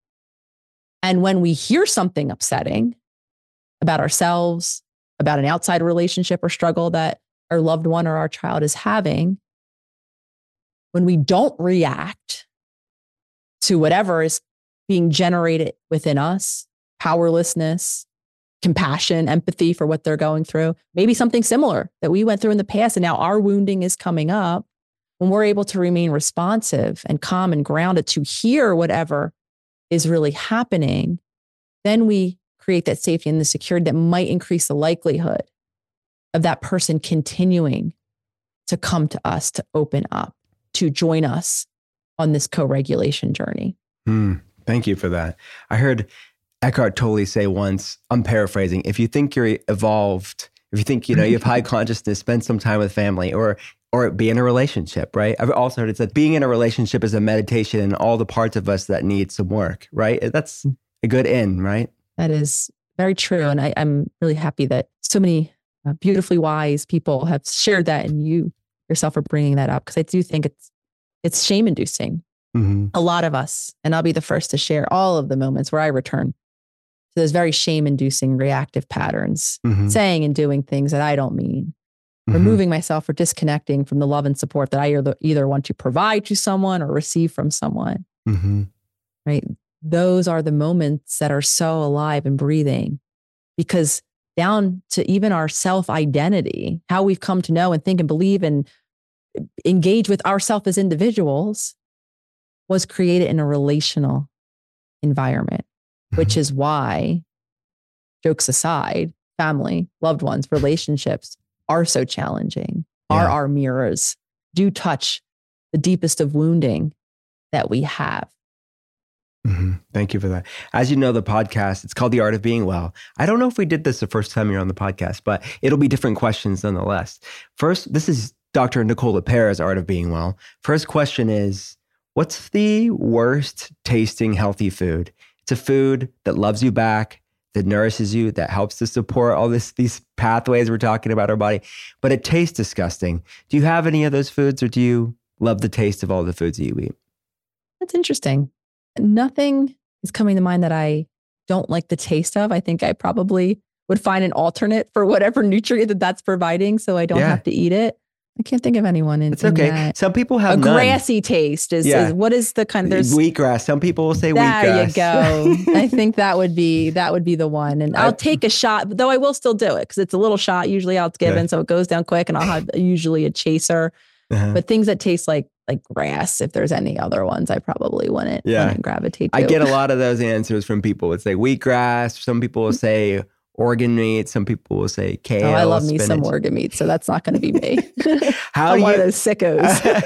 And when we hear something upsetting about ourselves, about an outside relationship or struggle that our loved one or our child is having, when we don't react to whatever is being generated within us, powerlessness, compassion, empathy for what they're going through, maybe something similar that we went through in the past and now our wounding is coming up, when we're able to remain responsive and calm and grounded to hear whatever is really happening, then we create that safety and the security that might increase the likelihood of that person continuing to come to us, to open up, to join us on this co-regulation journey. Thank you for that. I heard Eckhart Tolle say once, I'm paraphrasing, if you think you're evolved, if you think, you have high consciousness, spend some time with family or be in a relationship, right? I've also heard it said being in a relationship is a meditation in all the parts of us that need some work, right? That's a good end, right? That is very true. And I'm really happy that so many beautifully wise people have shared that, and you yourself are bringing that up, because I do think it's shame inducing. A lot of us, and I'll be the first to share all of the moments where I return to those very shame-inducing reactive patterns, saying and doing things that I don't mean, removing myself or disconnecting from the love and support that I either want to provide to someone or receive from someone. Right? Those are the moments that are so alive and breathing, because down to even our self-identity, how we've come to know and think and believe and engage with ourselves as individuals, was created in a relational environment, which is why, jokes aside, family, loved ones, relationships are so challenging, are our mirrors, do touch the deepest of wounding that we have. Thank you for that. As you know, the podcast, it's called The Art of Being Well. I don't know if we did this the first time you're on the podcast, but it'll be different questions nonetheless. First, this is Dr. Nicole LePera's Art of Being Well. First question is, what's the worst tasting healthy food? It's a food that loves you back, that nourishes you, that helps to support all these pathways we're talking about our body, but it tastes disgusting. Do you have any of those foods, or do you love the taste of all the foods that you eat? That's interesting. Nothing is coming to mind that I don't like the taste of. I think I probably would find an alternate for whatever nutrient that's providing, so I don't have to eat it. I can't think of anyone in, it's okay. That. Some people have a grassy taste is what is the kind of, there's wheatgrass. Some people will say wheatgrass. There you go. I think that would be the one. And I'll take a shot, though I will still do it because it's a little shot usually how it's given. So it goes down quick, and I'll have usually a chaser. But things that taste like grass, if there's any other ones, I probably wouldn't gravitate to. I get a lot of those answers from people. It's like wheatgrass. Some people will say organ meat. Some people will say kale. Oh, I love spinach. Me some organ meat, so that's not going to be me. I'm one of those sickos.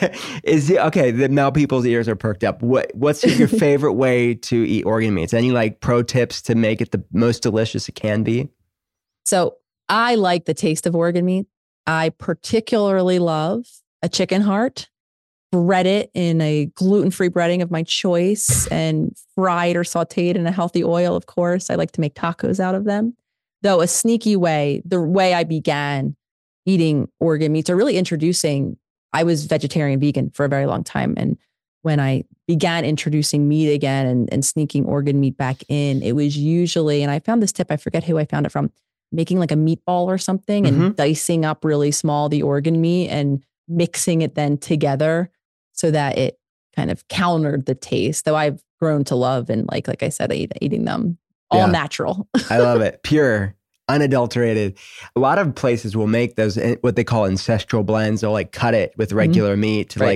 Now people's ears are perked up. What's your favorite way to eat organ meats? Any pro tips to make it the most delicious it can be? So I like the taste of organ meat. I particularly love a chicken heart. Bread it in a gluten-free breading of my choice and fried or sauteed in a healthy oil, of course. I like to make tacos out of them. Though a sneaky way, the way I began eating organ meats, or really introducing, I was vegetarian, vegan for a very long time. And when I began introducing meat again and sneaking organ meat back in, it was usually, and I found this tip, I forget who I found it from, making like a meatball or something and dicing up really small the organ meat and mixing it then together so that it kind of countered the taste. Though I've grown to love and like I said, eating them. All natural. I love it. Pure, unadulterated. A lot of places will make those, what they call ancestral blends. They'll cut it with regular meat to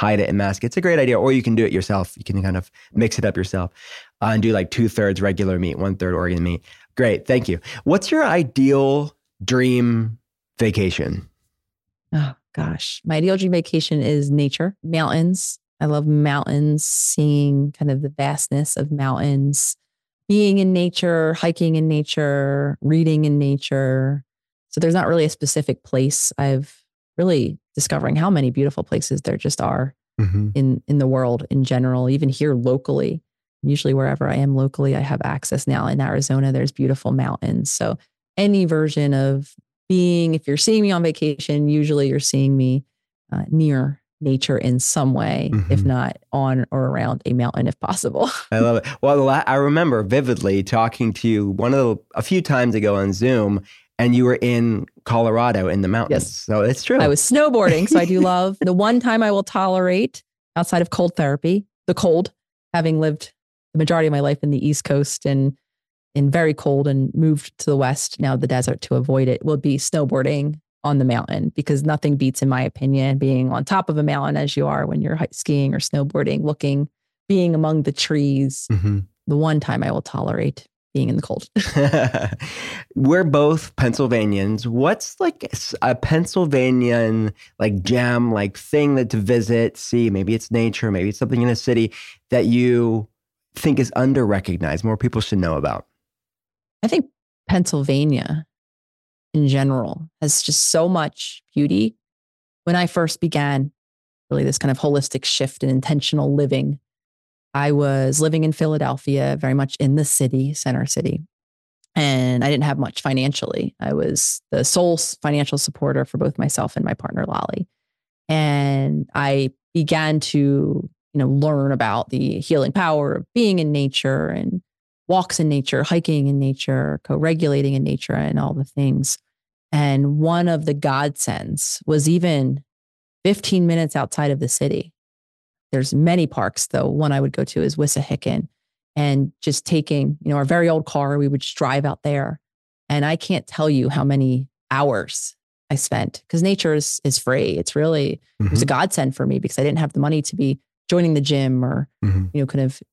hide it and mask it. It's a great idea. Or you can do it yourself. You can kind of mix it up yourself and do like 2/3 regular meat, 1/3 organ meat. Great. Thank you. What's your ideal dream vacation? Oh gosh. My ideal dream vacation is nature, mountains. I love mountains, seeing kind of the vastness of mountains, being in nature, hiking in nature, reading in nature. So there's not really a specific place. I've really discovering how many beautiful places there just are in the world in general, even here locally. Usually wherever I am locally, I have access now. In Arizona, there's beautiful mountains. So any version of being, if you're seeing me on vacation, usually you're seeing me near nature in some way, if not on or around a mountain, if possible. I love it. Well, I remember vividly talking to you a few times ago on Zoom, and you were in Colorado in the mountains. Yes. So it's true. I was snowboarding. So I do love the one time I will tolerate outside of cold therapy, the cold, having lived the majority of my life in the East Coast and in very cold and moved to the West, now the desert, to avoid it, will be snowboarding on the mountain, because nothing beats, in my opinion, being on top of a mountain as you are when you're skiing or snowboarding, being among the trees. The one time I will tolerate being in the cold. We're both Pennsylvanians. What's like a Pennsylvanian like gem, like thing that to visit, see? Maybe it's nature, maybe it's something in a city that you think is under-recognized, more people should know about. I think Pennsylvania in general has just so much beauty. When I first began really this kind of holistic shift in intentional living, I was living in Philadelphia, very much in the city, center city. And I didn't have much financially. I was the sole financial supporter for both myself and my partner, Lolly. And I began to, learn about the healing power of being in nature and walks in nature, hiking in nature, co-regulating in nature, and all the things. And one of the godsends was even 15 minutes outside of the city. There's many parks, though. One I would go to is Wissahickon, and just taking, our very old car, we would just drive out there. And I can't tell you how many hours I spent, because nature is free. It's really, it was a godsend for me, because I didn't have the money to be joining the gym or, kind of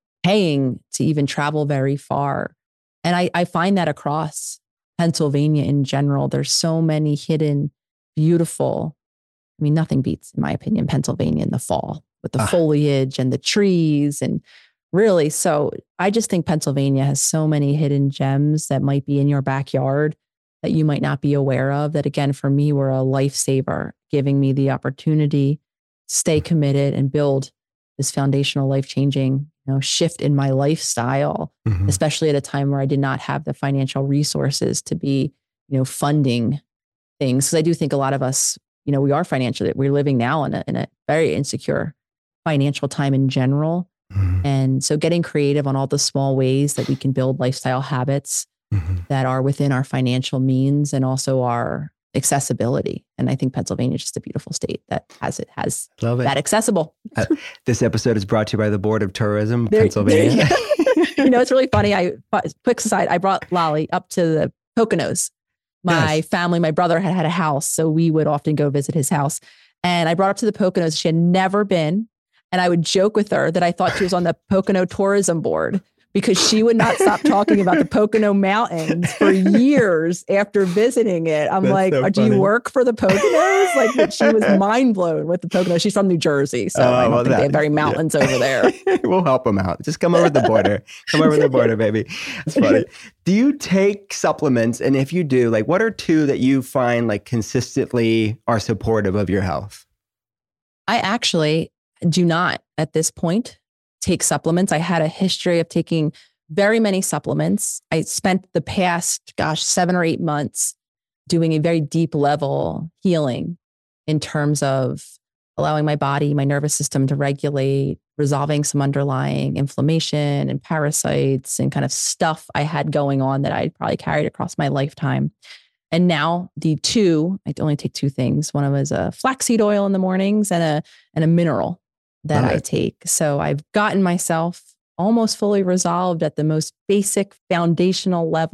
paying to even travel very far. And I find that across Pennsylvania in general, there's so many hidden, beautiful, nothing beats, in my opinion, Pennsylvania in the fall with the foliage and the trees. And really, so I just think Pennsylvania has so many hidden gems that might be in your backyard that you might not be aware of, that again, for me, were a lifesaver, giving me the opportunity to stay committed and build this foundational, life-changing, shift in my lifestyle, especially at a time where I did not have the financial resources to be, funding things. Because I do think a lot of us, we are financially, we're living now in a very insecure financial time in general. And so getting creative on all the small ways that we can build lifestyle habits that are within our financial means and also our accessibility. And I think Pennsylvania is just a beautiful state that has that accessible. This episode is brought to you by the Board of Tourism, Pennsylvania. It's really funny. Quick aside, I brought Lolly up to the Poconos. My family, my brother had a house, so we would often go visit his house. And I brought her up to the Poconos. She had never been. And I would joke with her that I thought she was on the Pocono Tourism Board, because she would not stop talking about the Pocono Mountains for years after visiting it. I'm like, do you work for the Poconos? Like, she was mind blown with the Poconos. She's from New Jersey, so I don't think they have very mountains over there. We'll help them out. Just come over the border. Come over the border, baby. It's funny. Do you take supplements? And if you do, like, what are two that you find like consistently are supportive of your health? I actually do not at this point take supplements. I had a history of taking very many supplements. I spent the past, 7 or 8 months doing a very deep level healing in terms of allowing my body, my nervous system to regulate, resolving some underlying inflammation and parasites and kind of stuff I had going on that I probably carried across my lifetime. And now I only take 2 things. One of them is a flaxseed oil in the mornings and a mineral that I take. So I've gotten myself almost fully resolved at the most basic foundational level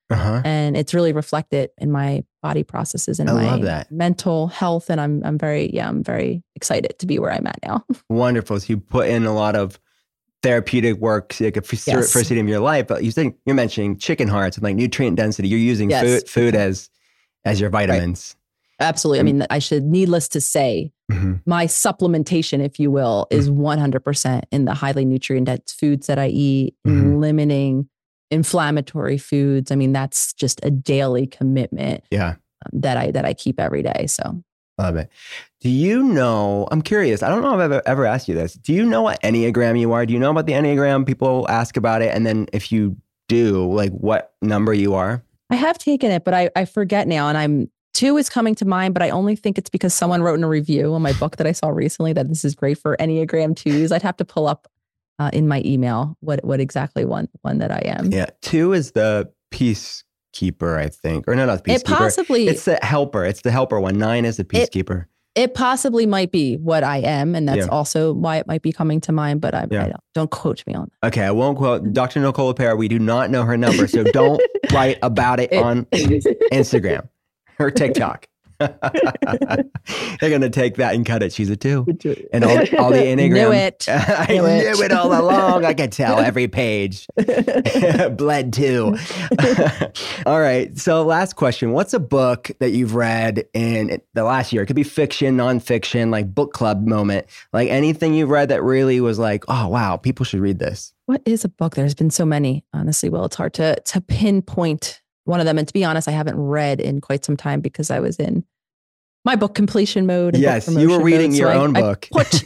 And it's really reflected in my body processes and love my that. mental health. And I'm very excited to be where I'm at now. Wonderful. So you put in a lot of therapeutic work, like a first seed of your life, but you're mentioning chicken hearts and like nutrient density. You're using food as your vitamins. Right. Absolutely. I mean, I should, needless to say, my supplementation, if you will, is 100% in the highly nutrient dense foods that I eat, limiting inflammatory foods. I mean, that's just a daily commitment that I keep every day. So. Love it. Do you know, I'm curious, I don't know if I've ever asked you this. Do you know what Enneagram you are? Do you know about the Enneagram? People ask about it. And then if you do, like what number you are? I have taken it, but I forget now. And 2 is coming to mind, but I only think it's because someone wrote in a review on my book that I saw recently that this is great for Enneagram 2s. I'd have to pull up in my email what exactly one that I am. Yeah. 2 is the peacekeeper, I think. Or no, not the peacekeeper. It's the helper. It's the helper one. 9 is the peacekeeper. It possibly might be what I am, and that's also why it might be coming to mind, but I don't quote me on that. Okay, I won't quote Dr. Nicole LePera. We do not know her number, so don't write about it on Instagram or TikTok. They're going to take that and cut it. She's a 2. And all the Enneagram. Knew it. I knew it all along. I could tell every page. Bled 2. All right. So last question. What's a book that you've read in the last year? It could be fiction, nonfiction, like book club moment. Like anything you've read that really was like, oh, wow, people should read this. What is a book? There's been so many, honestly. Well, it's hard to pinpoint one of them. And to be honest, I haven't read in quite some time because I was in my book completion mode. And yes, you were reading your own book.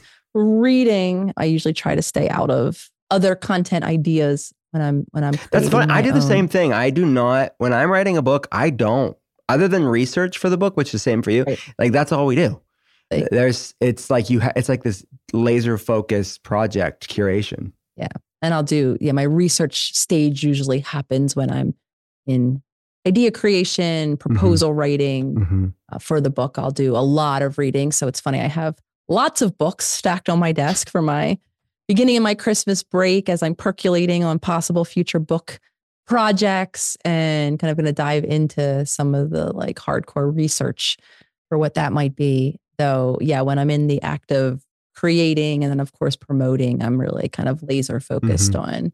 I usually try to stay out of other content ideas when I'm. That's fine. I do the same thing. I do not, when I'm writing a book, I don't, other than research for the book, which is the same for you. Right. Like that's all we do. Right. It's like it's like this laser focused project curation. Yeah. And I'll do, my research stage usually happens when I'm in idea creation, proposal writing for the book. I'll do a lot of reading. So it's funny. I have lots of books stacked on my desk for my beginning of my Christmas break as I'm percolating on possible future book projects and kind of going to dive into some of the like hardcore research for what that might be. Though, when I'm in the act of creating and then of course promoting, I'm really kind of laser focused on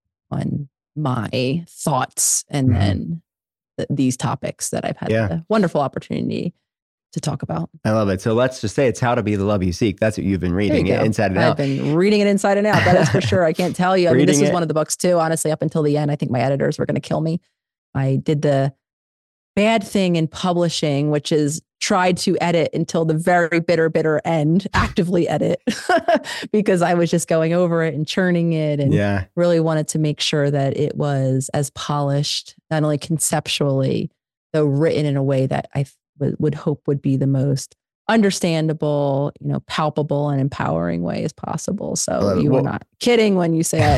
my thoughts and then these topics that I've had the wonderful opportunity to talk about. I love it. So let's just say it's How to Be the Love You Seek. That's what you've been reading inside and out. I've been reading it inside and out. That is for sure. I can't tell you. I mean, this was one of the books too, honestly, up until the end. I think my editors were going to kill me. I did the bad thing in publishing, which is tried to edit until the very bitter end, actively edit, because I was just going over it and churning it and really wanted to make sure that it was as polished, not only conceptually, though written in a way that I would hope would be the most understandable, palpable and empowering way as possible. So you were not kidding when you say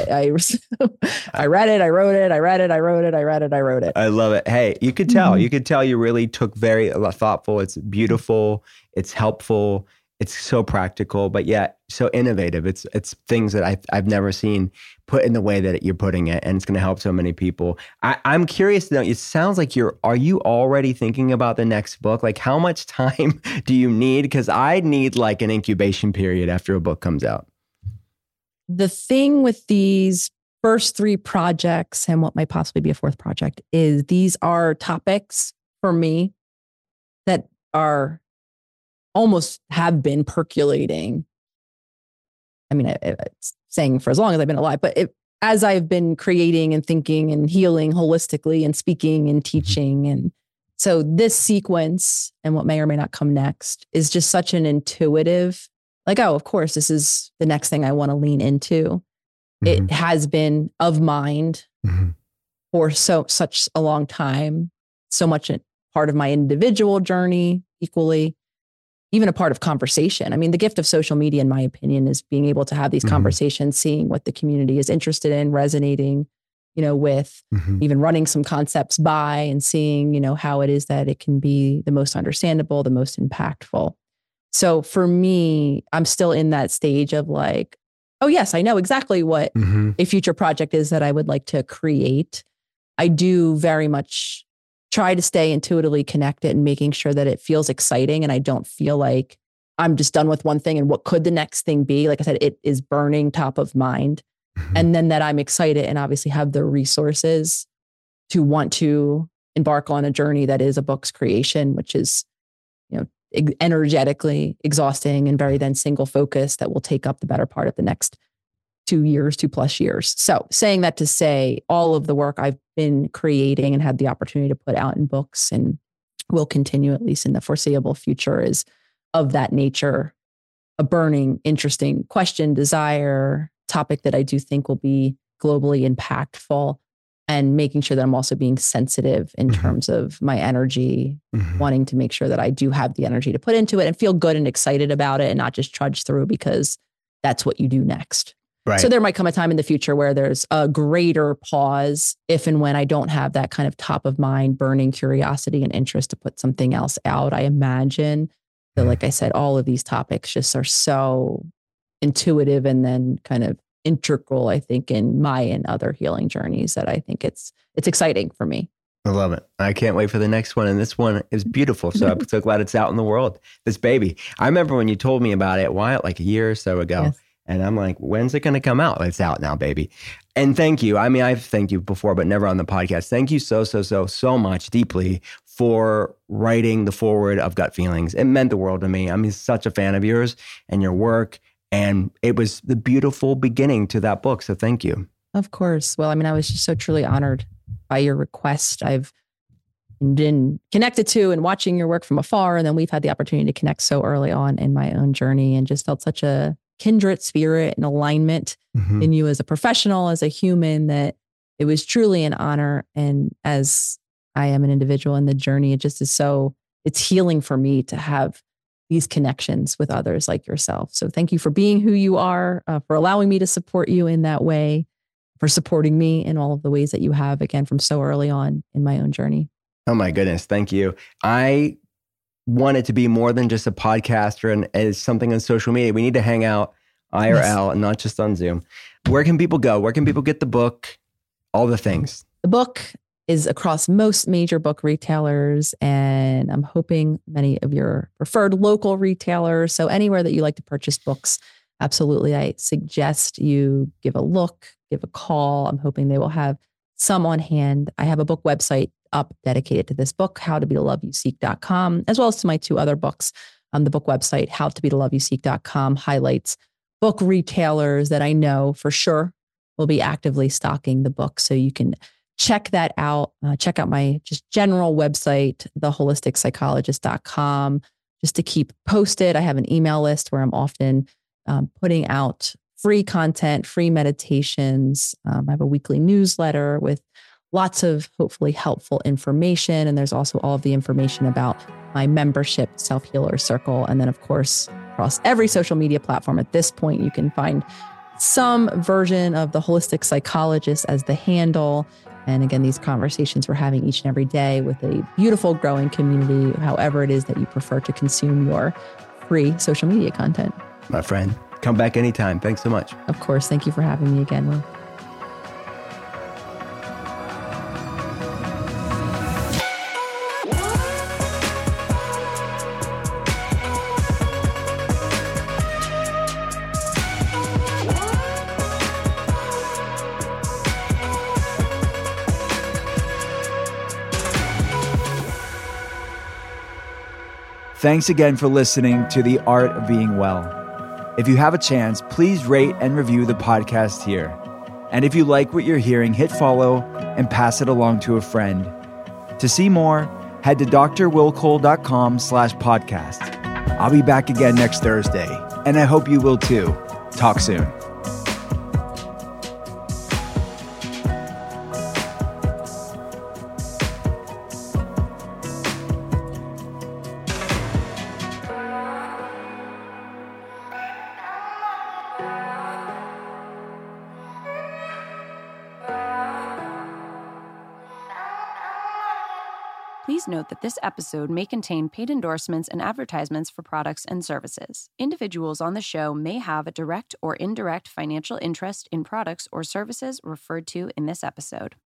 I read it, I wrote it, I read it, I wrote it, I read it, I wrote it. I love it. Hey, you could tell, you really took very thoughtful. It's beautiful. It's helpful. It's so practical, but yet so innovative. It's things that I've never seen put in the way that you're putting it, and it's going to help so many people. I'm curious to know, it sounds like are you already thinking about the next book? Like how much time do you need? Because I need like an incubation period after a book comes out. The thing with these first 3 projects and what might possibly be a 4th project is these are topics for me that are almost have been percolating. I mean, it's saying for as long as I've been alive, but as I've been creating and thinking and healing holistically and speaking and teaching. And so this sequence and what may or may not come next is just such an intuitive, like, oh, of course, this is the next thing I want to lean into. It has been of mind for such a long time, so much a part of my individual journey equally. Even a part of conversation. I mean, the gift of social media, in my opinion, is being able to have these conversations, seeing what the community is interested in, resonating, with even running some concepts by and seeing, how it is that it can be the most understandable, the most impactful. So for me, I'm still in that stage of like, oh yes, I know exactly what a future project is that I would like to create. I do very much try to stay intuitively connected and making sure that it feels exciting. And I don't feel like I'm just done with one thing and what could the next thing be? Like I said, it is burning top of mind. And then that I'm excited and obviously have the resources to want to embark on a journey that is a book's creation, which is, energetically exhausting and very then single focused that will take up the better part of the next 2 years, 2+ years. So saying that to say all of the work I've been creating and had the opportunity to put out in books and will continue at least in the foreseeable future is of that nature, a burning, interesting question, desire, topic that I do think will be globally impactful, and making sure that I'm also being sensitive in terms of my energy, wanting to make sure that I do have the energy to put into it and feel good and excited about it and not just trudge through because that's what you do next. Right. So there might come a time in the future where there's a greater pause if and when I don't have that kind of top of mind burning curiosity and interest to put something else out. I imagine that, like I said, all of these topics just are so intuitive and then kind of integral, I think, in my and other healing journeys that I think it's exciting for me. I love it. I can't wait for the next one. And this one is beautiful. So I'm so glad it's out in the world. This baby. I remember when you told me about it, like a year or so ago. Yes. And I'm like, when's it going to come out? It's out now, baby. And thank you. I mean, I've thanked you before, but never on the podcast. Thank you so much deeply for writing the foreword of Gut Feelings. It meant the world to me. I'm such a fan of yours and your work. And it was the beautiful beginning to that book. So thank you. Of course. Well, I mean, I was just so truly honored by your request. I've been connected to and watching your work from afar. And then we've had the opportunity to connect so early on in my own journey and just felt such a kindred spirit and alignment in you as a professional, as a human, that it was truly an honor. And as I am an individual in the journey, it just is it's healing for me to have these connections with others like yourself. So thank you for being who you are, for allowing me to support you in that way, for supporting me in all of the ways that you have, again, from so early on in my own journey. Oh my goodness. Thank you. I want it to be more than just a podcaster and as something on social media. We need to hang out IRL and not just on Zoom. Where can people go? Where can people get the book? All the things. The book is across most major book retailers, and I'm hoping many of your preferred local retailers. So anywhere that you like to purchase books, absolutely, I suggest you give a look, give a call. I'm hoping they will have some on hand. I have a book website up dedicated to this book, howtobetheloveyouseek.com, as well as to my 2 other books. The book website, howtobetheloveyouseek.com, highlights book retailers that I know for sure will be actively stocking the book. So you can check that out. Check out my just general website, theholisticspsychologist.com, just to keep posted. I have an email list where I'm often putting out free content, free meditations. I have a weekly newsletter with lots of hopefully helpful information. And there's also all of the information about my membership, Self-Healer Circle. And then, of course, across every social media platform at this point, you can find some version of the Holistic Psychologist as the handle. And again, these conversations we're having each and every day with a beautiful growing community, however it is that you prefer to consume your free social media content. My friend, come back anytime. Thanks so much. Of course. Thank you for having me again, Will. Thanks again for listening to The Art of Being Well. If you have a chance, please rate and review the podcast here. And if you like what you're hearing, hit follow and pass it along to a friend. To see more, head to drwillcole.com/podcast. I'll be back again next Thursday, and I hope you will too. Talk soon. Please note that this episode may contain paid endorsements and advertisements for products and services. Individuals on the show may have a direct or indirect financial interest in products or services referred to in this episode.